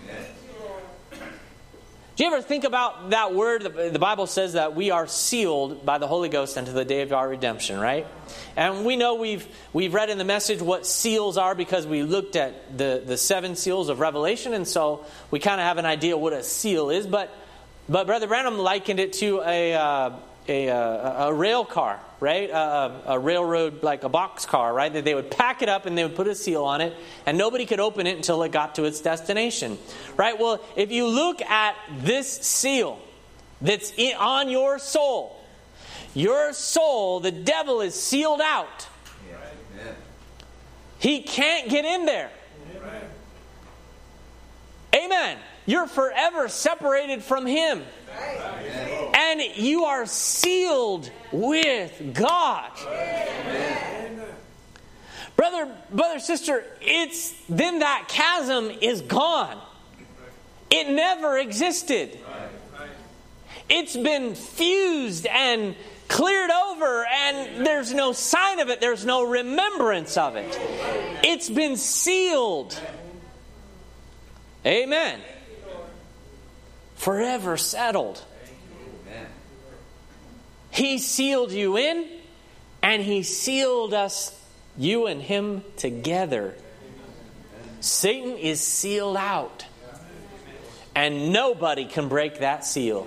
Speaker 2: Do you ever think about that word? The Bible says that we are sealed by the Holy Ghost unto the day of our redemption, right? And we know we've we've read in the message what seals are because we looked at the, the seven seals of Revelation, and so we kind of have an idea what a seal is. But but Brother Branham likened it to a uh, a, a a rail car, right? A, a railroad, like a box car, right? That they would pack it up and they would put a seal on it, and nobody could open it until it got to its destination, right? Well, if you look at this seal that's in, on your soul, your soul, the devil is sealed out. He can't get in there. Amen. You're forever separated from him. And you are sealed with God. Amen. Brother, brother, sister, it's then that chasm is gone. It never existed. It's been fused and cleared over, and there's no sign of it. There's no remembrance of it. It's been sealed. Amen. Forever settled. He sealed you in, and He sealed us, you and Him, together. Satan is sealed out, and nobody can break that seal.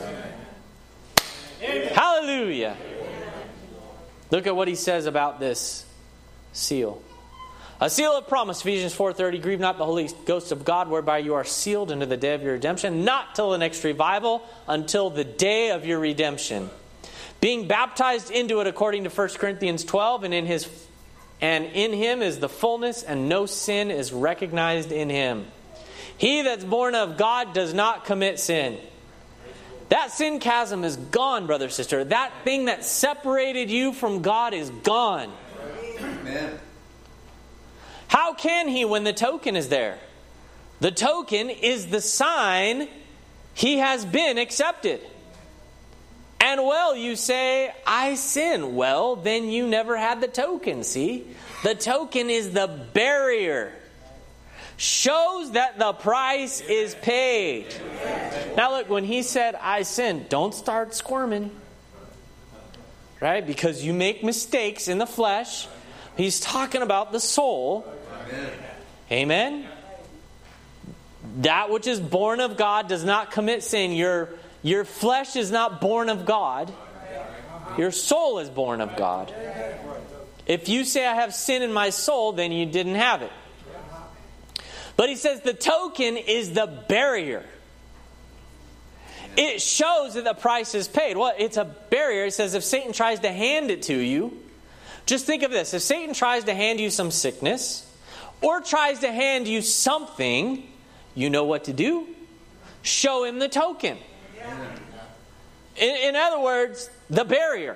Speaker 2: Hallelujah. Look at what he says about this seal. A seal of promise, Ephesians four thirty, grieve not the Holy Ghost of God, whereby you are sealed unto the day of your redemption, not till the next revival, until the day of your redemption. Being baptized into it according to First Corinthians twelve, and in his and in him is the fullness, and no sin is recognized in him. He that's born of God does not commit sin. That sin chasm is gone, brother, sister. That thing that separated you from God is gone. Amen. How can he when the token is there? The token is the sign he has been accepted. And well, you say, I sin. Well, then you never had the token, see? The token is the barrier. Shows that the price is paid. Now look, when he said, I sinned, don't start squirming. Right? Because you make mistakes in the flesh. He's talking about the soul. Amen? That which is born of God does not commit sin. Your, your flesh is not born of God. Your soul is born of God. If you say, I have sin in my soul, then you didn't have it. But he says the token is the barrier. It shows that the price is paid. Well, it's a barrier. It says if Satan tries to hand it to you, just think of this. If Satan tries to hand you some sickness or tries to hand you something, you know what to do? Show him the token. In, in other words, the barrier.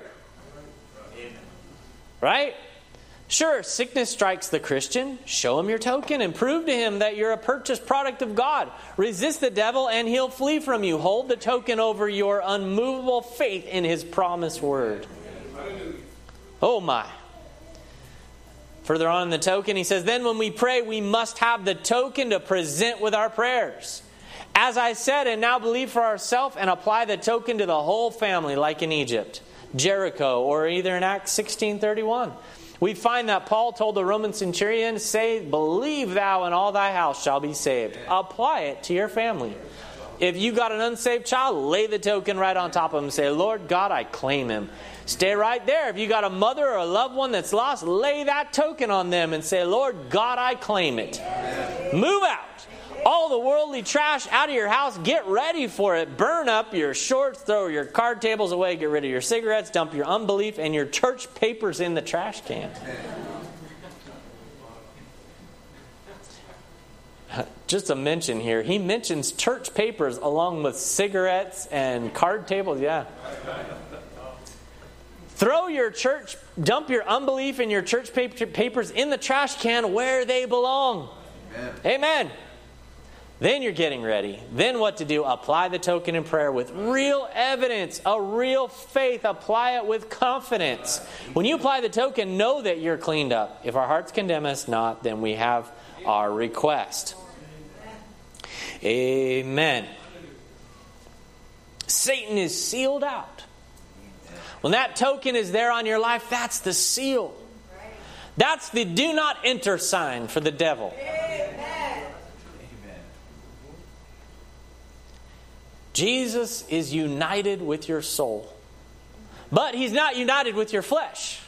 Speaker 2: Right? Sure, sickness strikes the Christian. Show him your token and prove to him that you're a purchased product of God. Resist the devil and he'll flee from you. Hold the token over your unmovable faith in his promised word. Oh my. Further on in the token, he says, then when we pray, we must have the token to present with our prayers. As I said, and now believe for ourselves and apply the token to the whole family, like in Egypt, Jericho, or either in Acts sixteen thirty-one. We find that Paul told the Roman centurion, say, believe thou and all thy house shall be saved. Apply it to your family. If you got an unsaved child, lay the token right on top of him and say, Lord God, I claim him. Stay right there. If you got a mother or a loved one that's lost, lay that token on them and say, Lord God, I claim it. Move out. All the worldly trash out of your house, get ready for it. Burn up your shorts, throw your card tables away, get rid of your cigarettes, dump your unbelief and your church papers in the trash can. just a mention here. He mentions church papers along with cigarettes and card tables. Yeah. Throw your church, dump your unbelief in your church papers in the trash can where they belong. Amen. Amen. Then you're getting ready. Then what to do? Apply the token in prayer with real evidence, a real faith. Apply it with confidence. When you apply the token, know that you're cleaned up. If our hearts condemn us not, then we have our request. Amen. Satan is sealed out. When that token is there on your life, that's the seal. That's the do not enter sign for the devil. Jesus is united with your soul. But He's not united with your flesh.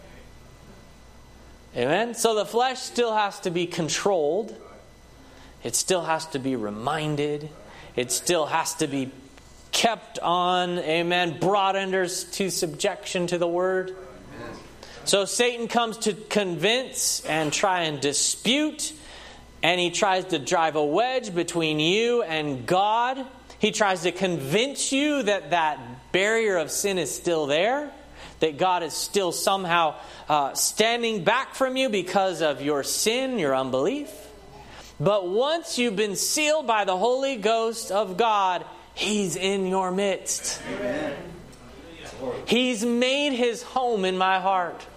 Speaker 2: Amen? So the flesh still has to be controlled. It still has to be reminded. It still has to be kept on, amen, brought under to subjection to the Word. So Satan comes to convince and try and dispute. And he tries to drive a wedge between you and God. He tries to convince you that that barrier of sin is still there, that God is still somehow uh, standing back from you because of your sin, your unbelief. But once you've been sealed by the Holy Ghost of God, He's in your midst. Amen. He's made His home in my heart.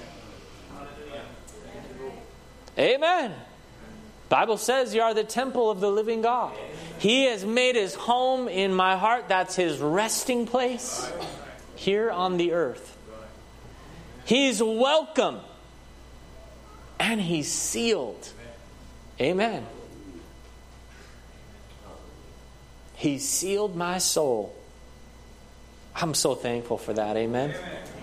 Speaker 2: Amen. The Bible says you are the temple of the living God. He has made His home in my heart. That's His resting place here on the earth. He's welcome. And He's sealed. Amen. He sealed my soul. I'm so thankful for that. Amen.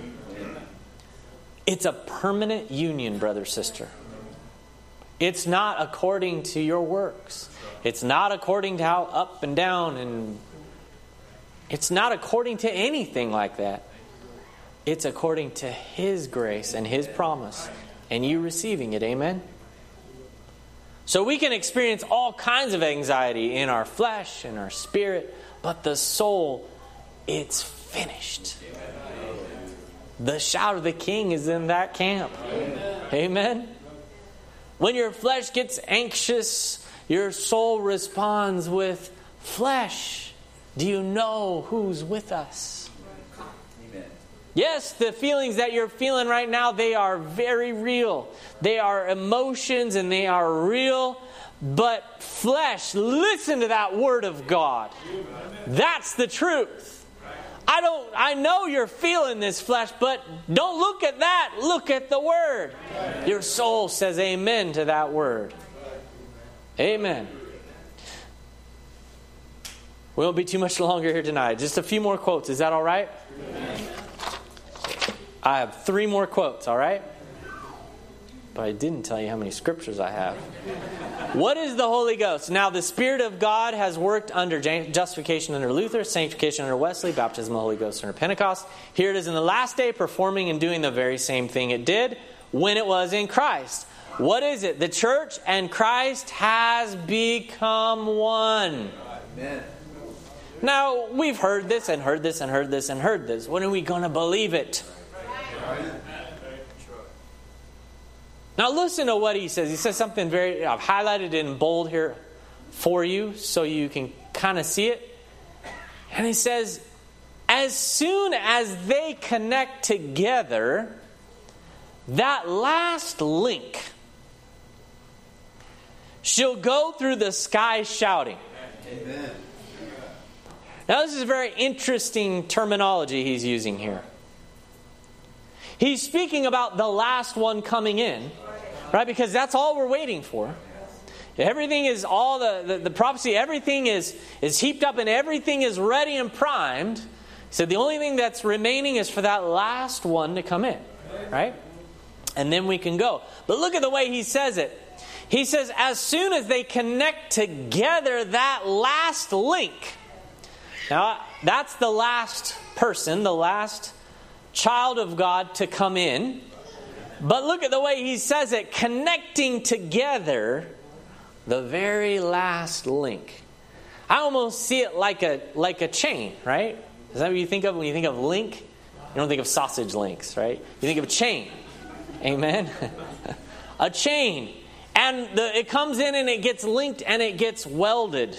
Speaker 2: It's a permanent union, brother, sister. It's not according to your works. It's not according to how up and down, and it's not according to anything like that. It's according to His grace and His promise, and you receiving it. Amen. So we can experience all kinds of anxiety in our flesh and our spirit, but the soul, it's finished. The shout of the King is in that camp. Amen. When your flesh gets anxious, your soul responds with flesh. Do you know who's with us? Amen. Yes, the feelings that you're feeling right now, they are very real. They are emotions and they are real. But flesh, listen to that word of God. That's the truth. I don't. I know you're feeling this flesh, but don't look at that. Look at the word. Your soul says amen to that word. Amen. We won't be too much longer here tonight. Just a few more quotes. Is that all right? I have three more quotes, all right? But I didn't tell you how many scriptures I have. What is the Holy Ghost? Now, the Spirit of God has worked under justification under Luther, sanctification under Wesley, baptism of the Holy Ghost under Pentecost. Here it is in the last day, performing and doing the very same thing it did when it was in Christ. What is it? The church and Christ has become one. Amen. Now, we've heard this and heard this and heard this and heard this. When are we going to believe it? Now listen to what he says. He says something very, I've highlighted in bold here for you so you can kind of see it. And he says, as soon as they connect together, that last link, she'll go through the sky shouting. Amen. Now this is very interesting terminology he's using here. He's speaking about the last one coming in, right? Because that's all we're waiting for. Everything is all the, the, the prophecy, everything is, is heaped up and everything is ready and primed. So the only thing that's remaining is for that last one to come in, right? And then we can go. But look at the way he says it. He says, as soon as they connect together that last link. Now, that's the last person, the last child of God to come in. But look at the way he says it. Connecting together The very last link. I almost see it like a like a chain, right? Is that what you think of when you think of link? You don't think of sausage links, right? You think of chain. Amen? A chain. And the, it comes in and it gets linked and it gets welded.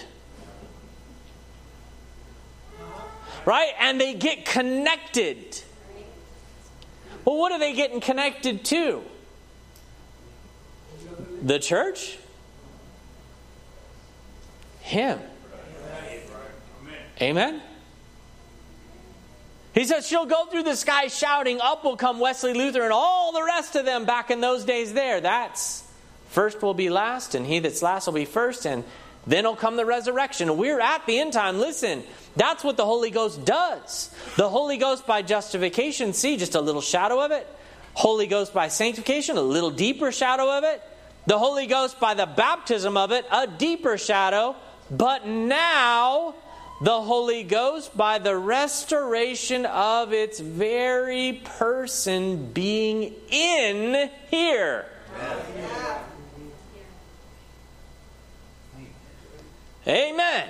Speaker 2: Right? And they get connected. Well, what are they getting connected to? The church? Him. Amen? He says she'll go through the sky shouting, up will come Wesley Luther and all the rest of them back in those days there. That's first will be last, and he that's last will be first, and then will come the resurrection. We're at the end time. Listen, that's what the Holy Ghost does. The Holy Ghost by justification, see, just a little shadow of it. Holy Ghost by sanctification, a little deeper shadow of it. The Holy Ghost by the baptism of it, a deeper shadow. But now, the Holy Ghost by the restoration of its very person being in here. Amen.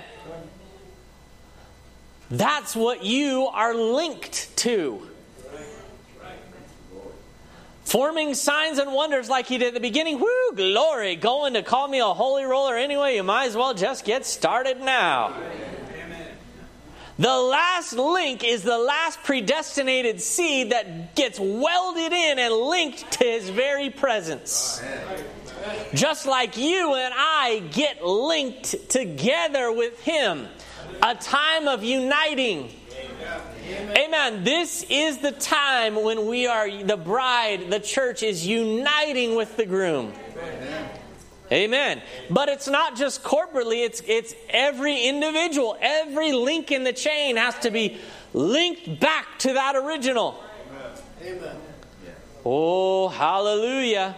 Speaker 2: That's what you are linked to. Forming signs and wonders like he did at the beginning. Woo, glory. Going to call me a holy roller anyway, you might as well just get started now. Amen. The last link is the last predestinated seed that gets welded in and linked to his very presence. Amen. Just like you and I get linked together with him. A time of uniting. Amen. Amen. This is the time when we are, the bride, the church is uniting with the groom. Amen. Amen. But it's not just corporately, it's it's every individual. Every link in the chain has to be linked back to that original. Amen. Amen. Oh, hallelujah.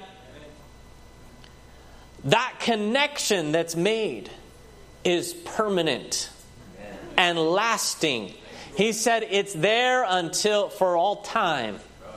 Speaker 2: That connection that's made is permanent and lasting. He said it's there until for all time.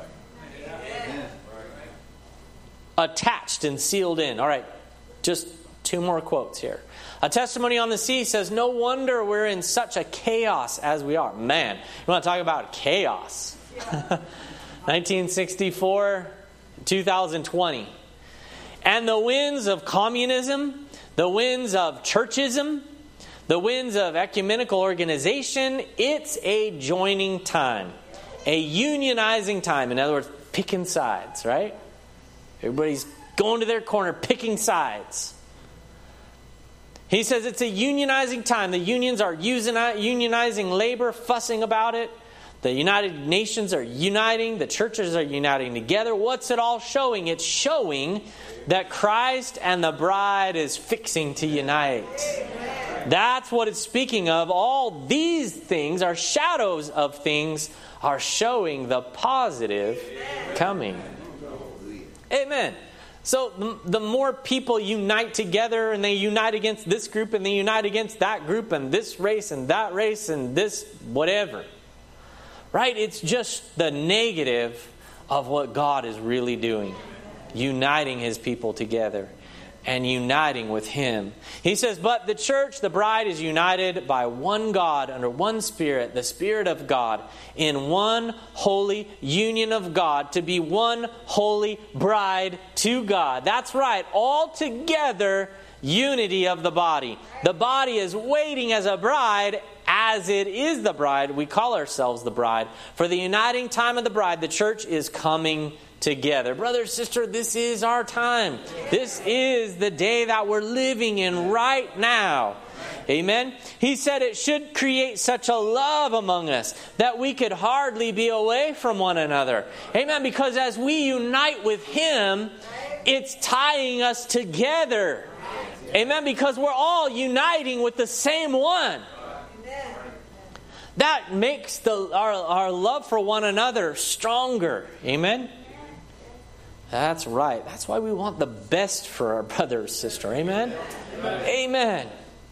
Speaker 2: Attached and sealed in. All right, just two more quotes here. A Testimony on the Sea says, no wonder we're in such a chaos as we are. Man, you want to talk about chaos. nineteen sixty-four, two thousand twenty. And the winds of communism, the winds of churchism, the winds of ecumenical organization, it's a joining time. A unionizing time. In other words, picking sides, right? Everybody's going to their corner, picking sides. He says it's a unionizing time. The unions are using, unionizing labor, fussing about it. The United Nations are uniting. The churches are uniting together. What's it all showing? It's showing that Christ and the bride is fixing to unite. Amen. That's what it's speaking of. All these things are shadows of things are showing the positive Amen. Coming. Amen. So the more people unite together and they unite against this group and they unite against that group and this race and that race and this whatever. Right? It's just the negative of what God is really doing. Uniting his people together and uniting with him. He says, but the church, the bride, is united by one God under one Spirit, the Spirit of God, in one holy union of God to be one holy bride to God. That's right. All together, unity of the body. The body is waiting as a bride, as it is the bride. We call ourselves the bride. For the uniting time of the bride, the church is coming together. Brother, sister, this is our time. This is the day that we're living in right now. Amen. He said it should create such a love among us that we could hardly be away from one another. Amen. Because as we unite with him, it's tying us together. Amen. Because we're all uniting with the same one. That makes the our, our love for one another stronger. Amen. That's right. That's why we want the best for our brother or sister. Amen? Amen. Amen.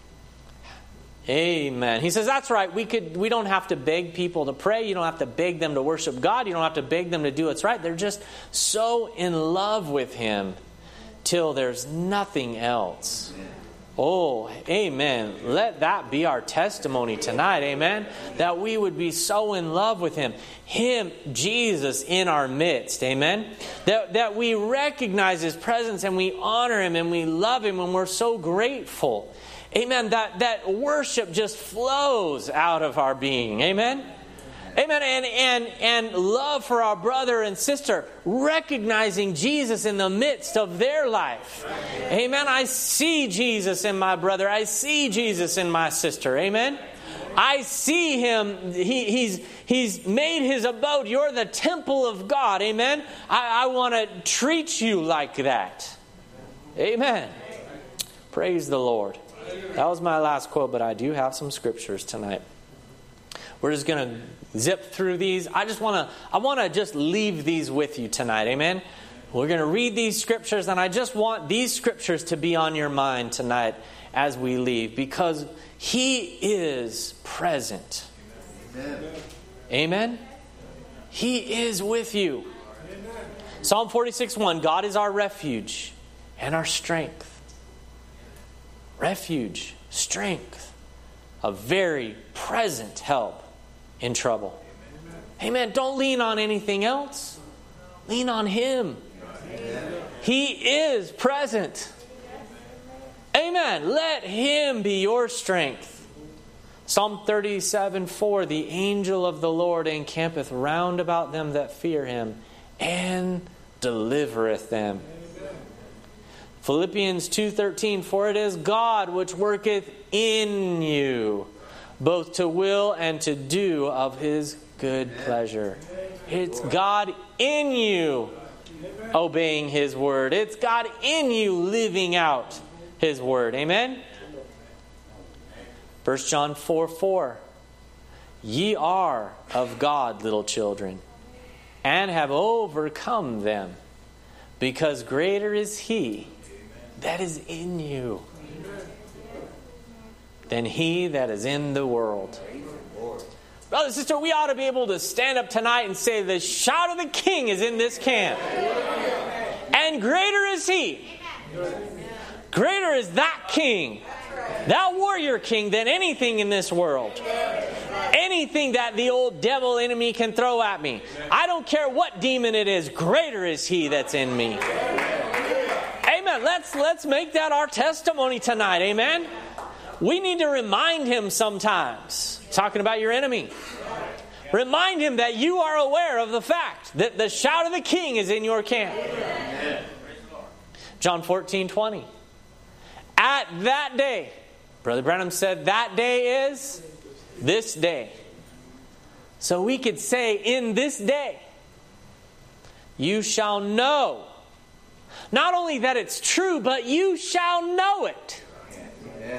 Speaker 2: Amen. He says, that's right. We could. We don't have to beg people to pray. You don't have to beg them to worship God. You don't have to beg them to do what's right. They're just so in love with him till there's nothing else. Oh, amen. Let that be our testimony tonight, amen? That we would be so in love with Him. Him, Jesus, in our midst, amen? That, that we recognize His presence and we honor Him and we love Him and we're so grateful. Amen. That, that worship just flows out of our being, amen? Amen. And, and, and love for our brother and sister, recognizing Jesus in the midst of their life. Amen. I see Jesus in my brother. I see Jesus in my sister. Amen. I see Him. He, he's, he's made His abode. You're the temple of God. Amen. I, I want to treat you like that. Amen. Praise the Lord. That was my last quote, but I do have some scriptures tonight. We're just going to zip through these. I just want to I want to just leave these with you tonight. Amen. We're going to read these scriptures, and I just want these scriptures to be on your mind tonight as we leave, because He is present. Amen. Amen. He is with you. Amen. Psalm forty-six one, God is our refuge and our strength. Refuge, strength, a very present help in trouble. Amen. Don't lean on anything else. Lean on Him. Amen. He is present. Amen. Let Him be your strength. Psalm thirty-seven four, the angel of the Lord encampeth round about them that fear Him, and delivereth them. Philippians two thirteen, for it is God which worketh in you, both to will and to do of His good pleasure. It's God in you obeying His word. It's God in you living out His word. Amen? First John four four, ye are of God, little children, and have overcome them, because greater is He that is in you than he that is in the world. Brother, sister, we ought to be able to stand up tonight and say, the shout of the King is in this camp. And greater is He. Greater is that King, that warrior king, than anything in this world. Anything that the old devil enemy can throw at me. I don't care what demon it is. Greater is He that's in me. Amen. Let's, let's make that our testimony tonight. Amen. We need to remind him sometimes. Talking about your enemy. Remind him that you are aware of the fact that the shout of the King is in your camp. John fourteen twenty. At that day, Brother Branham said that day is this day. So we could say, in this day, you shall know. Not only that it's true, but you shall know it. Amen.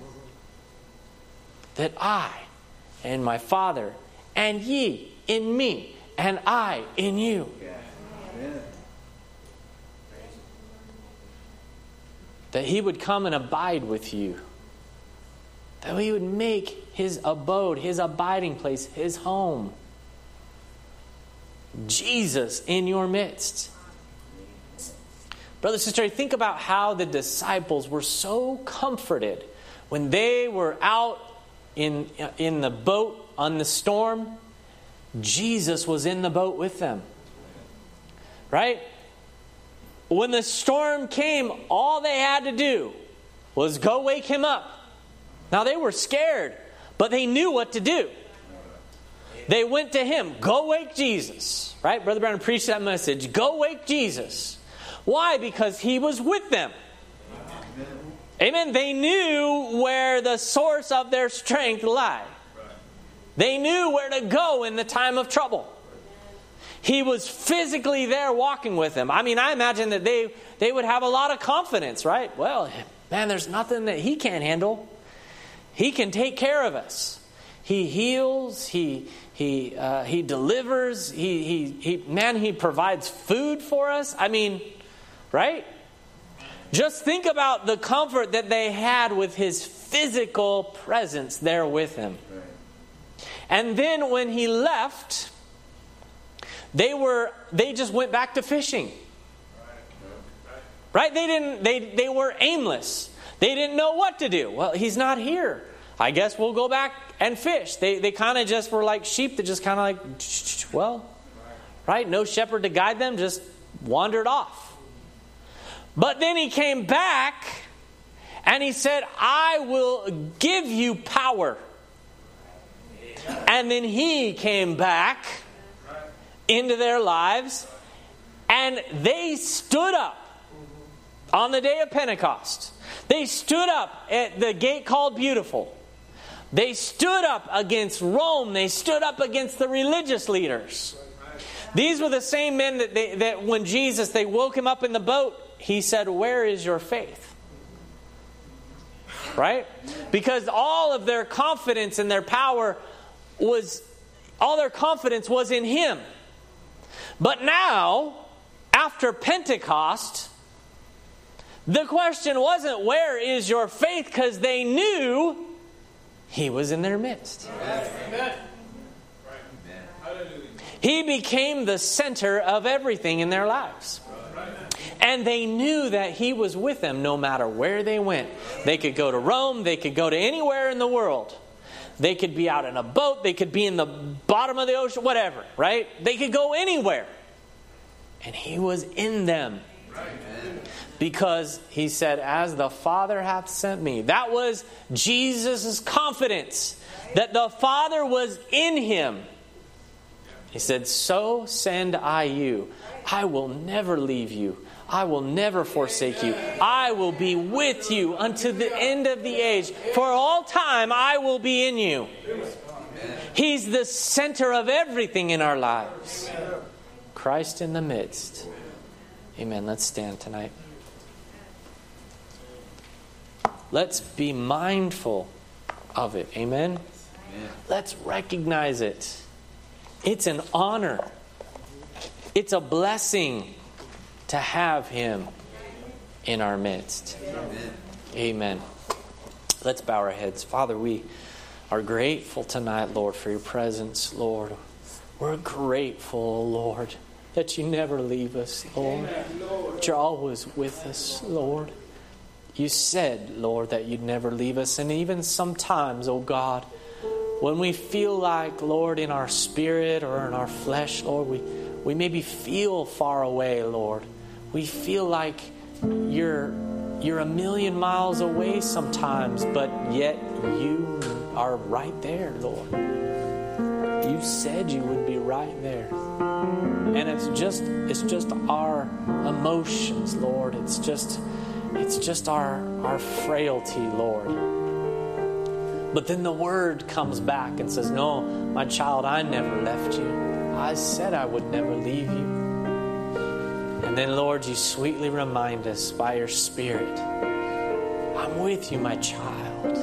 Speaker 2: That I and my Father and ye in me and I in you. Amen. That He would come and abide with you. That He would make His abode, His abiding place, His home. Jesus in your midst. Brother, sister, think about how the disciples were so comforted when they were out in, in the boat on the storm. Jesus was in the boat with them. Right? When the storm came, all they had to do was go wake Him up. Now they were scared, but they knew what to do. They went to Him. Go wake Jesus. Right? Brother Brown preached that message. Go wake Jesus. Why? Because He was with them. Amen. They knew where the source of their strength lay. They knew where to go in the time of trouble. He was physically there walking with them. I mean, I imagine that they, they would have a lot of confidence, right? Well, man, there's nothing that He can't handle. He can take care of us. He heals. He he uh, he delivers. He he he. Man, He provides food for us. I mean, right? Just think about the comfort that they had with His physical presence there with them. And then when He left, they were they just went back to fishing. Right? They didn't they they were aimless. They didn't know what to do. Well, he's not here. I guess we'll go back and fish. They they kind of just were like sheep that just kind of like, well, right? No shepherd to guide them, just wandered off. But then he came back and he said, I will give you power. And then he came back into their lives and they stood up on the day of Pentecost. They stood up at the gate called Beautiful. They stood up against Rome. They stood up against the religious leaders. These were the same men that, they, that when Jesus, they woke him up in the boat, he said, where is your faith? Right? Because all of their confidence and their power was, all their confidence was in him. But now, after Pentecost, the question wasn't, where is your faith? Because they knew he was in their midst. Amen. He became the center of everything in their lives. And they knew that he was with them no matter where they went. They could go to Rome. They could go to anywhere in the world. They could be out in a boat. They could be in the bottom of the ocean. Whatever, right? They could go anywhere. And he was in them. Because he said, as the Father hath sent me. That was Jesus' confidence. That the Father was in him. He said, so send I you. I will never leave you. I will never forsake you. I will be with you unto the end of the age. For all time I will be in you. He's the center of everything in our lives. Christ in the midst. Amen. Let's stand tonight. Let's be mindful of it. Amen? Amen. Let's recognize it. It's an honor. It's a blessing to have him in our midst. Amen. Amen. Let's bow our heads. Father, we are grateful tonight, Lord, for your presence, Lord. We're grateful, Lord, that you never leave us, Lord. That you're always with us, Lord. You said, Lord, that you'd never leave us. And even sometimes, oh God, when we feel like, Lord, in our spirit or in our flesh, Lord, we, we maybe feel far away, Lord. We feel like you're, you're a million miles away sometimes, but yet you are right there, Lord. You said you would be right there. And it's just it's just our emotions, Lord. It's just it's just our our frailty, Lord. But then the word comes back and says, no, my child, I never left you. I said I would never leave you. And then, Lord, you sweetly remind us by your Spirit, I'm with you, my child.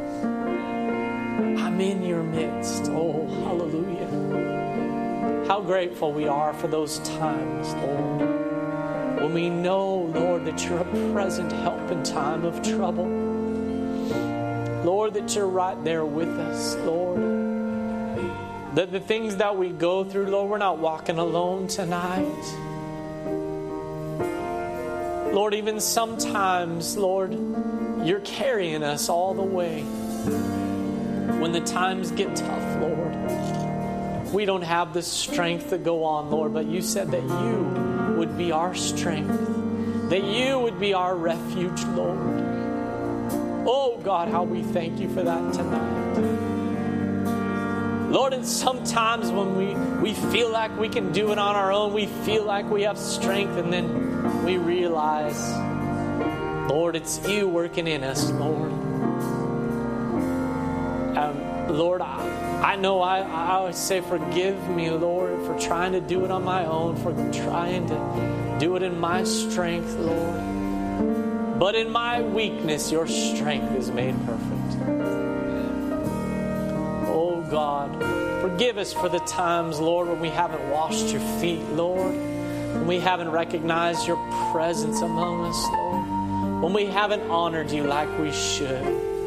Speaker 2: I'm in your midst. Oh, hallelujah. How grateful we are for those times, Lord, when we know, Lord, that you're a present help in time of trouble. Lord, that you're right there with us, Lord. That the things that we go through, Lord, we're not walking alone tonight. Lord, even sometimes, Lord, you're carrying us all the way. When the times get tough, Lord, we don't have the strength to go on, Lord, but you said that you would be our strength, that you would be our refuge, Lord. Oh, God, how we thank you for that tonight. Lord, and sometimes when we, we feel like we can do it on our own, we feel like we have strength, and then we realize, Lord, it's you working in us, Lord. Um, Lord, I, I know I, I always say, forgive me, Lord, for trying to do it on my own, for trying to do it in my strength, Lord. But in my weakness, your strength is made perfect. Oh, God, forgive us for the times, Lord, when we haven't washed your feet, Lord. When we haven't recognized your presence among us, Lord. When we haven't honored you like we should.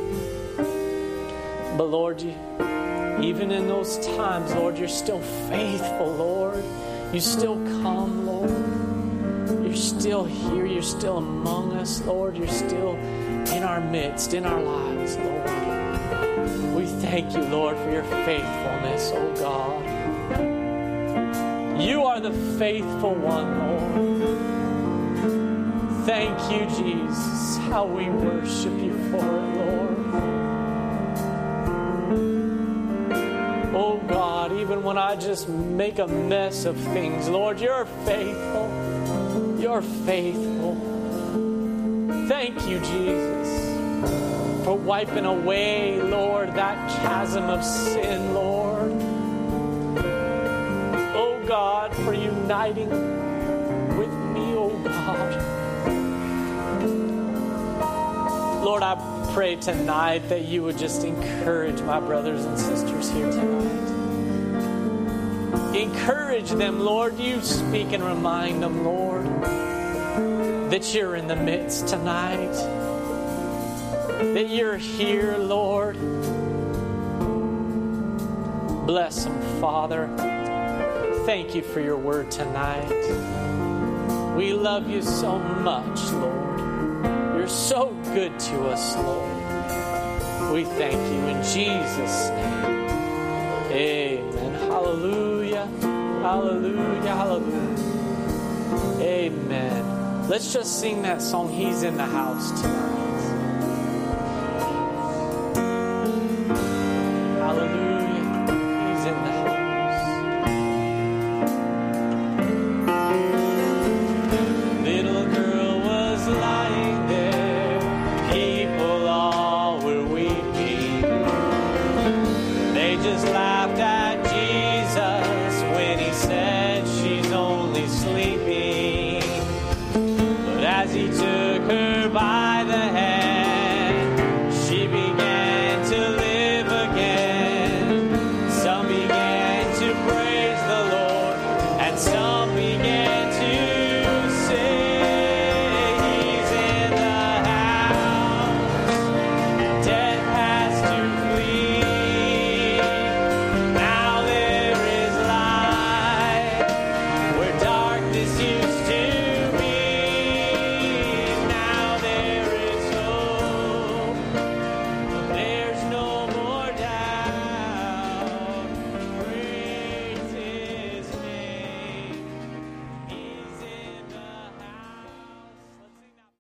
Speaker 2: But Lord, you, even in those times, Lord, you're still faithful, Lord. You still come, Lord. You're
Speaker 3: you're still here. You're still among us, Lord. You're still in our midst, in our lives, Lord. We thank you, Lord, for your faithfulness, oh God. You are the faithful one, Lord. Thank you, Jesus, how we worship you for it, Lord. Oh God, even when I just make a mess of things, Lord, you're faithful. You're faithful. Thank you, Jesus, for wiping away, Lord, that chasm of sin, Lord. Oh God, for uniting with me, oh God. Lord, I pray tonight that you would just encourage my brothers and sisters here tonight. Encourage them, Lord. You speak and remind them, Lord, that you're in the midst tonight. That you're here, Lord. Bless them, Father. Thank you for your word tonight. We love you so much, Lord. You're so good to us, Lord. We thank you in Jesus' name. Amen. Hallelujah. Hallelujah. Hallelujah. Amen. Let's just sing that song, He's in the House tonight.
Speaker 2: He took her by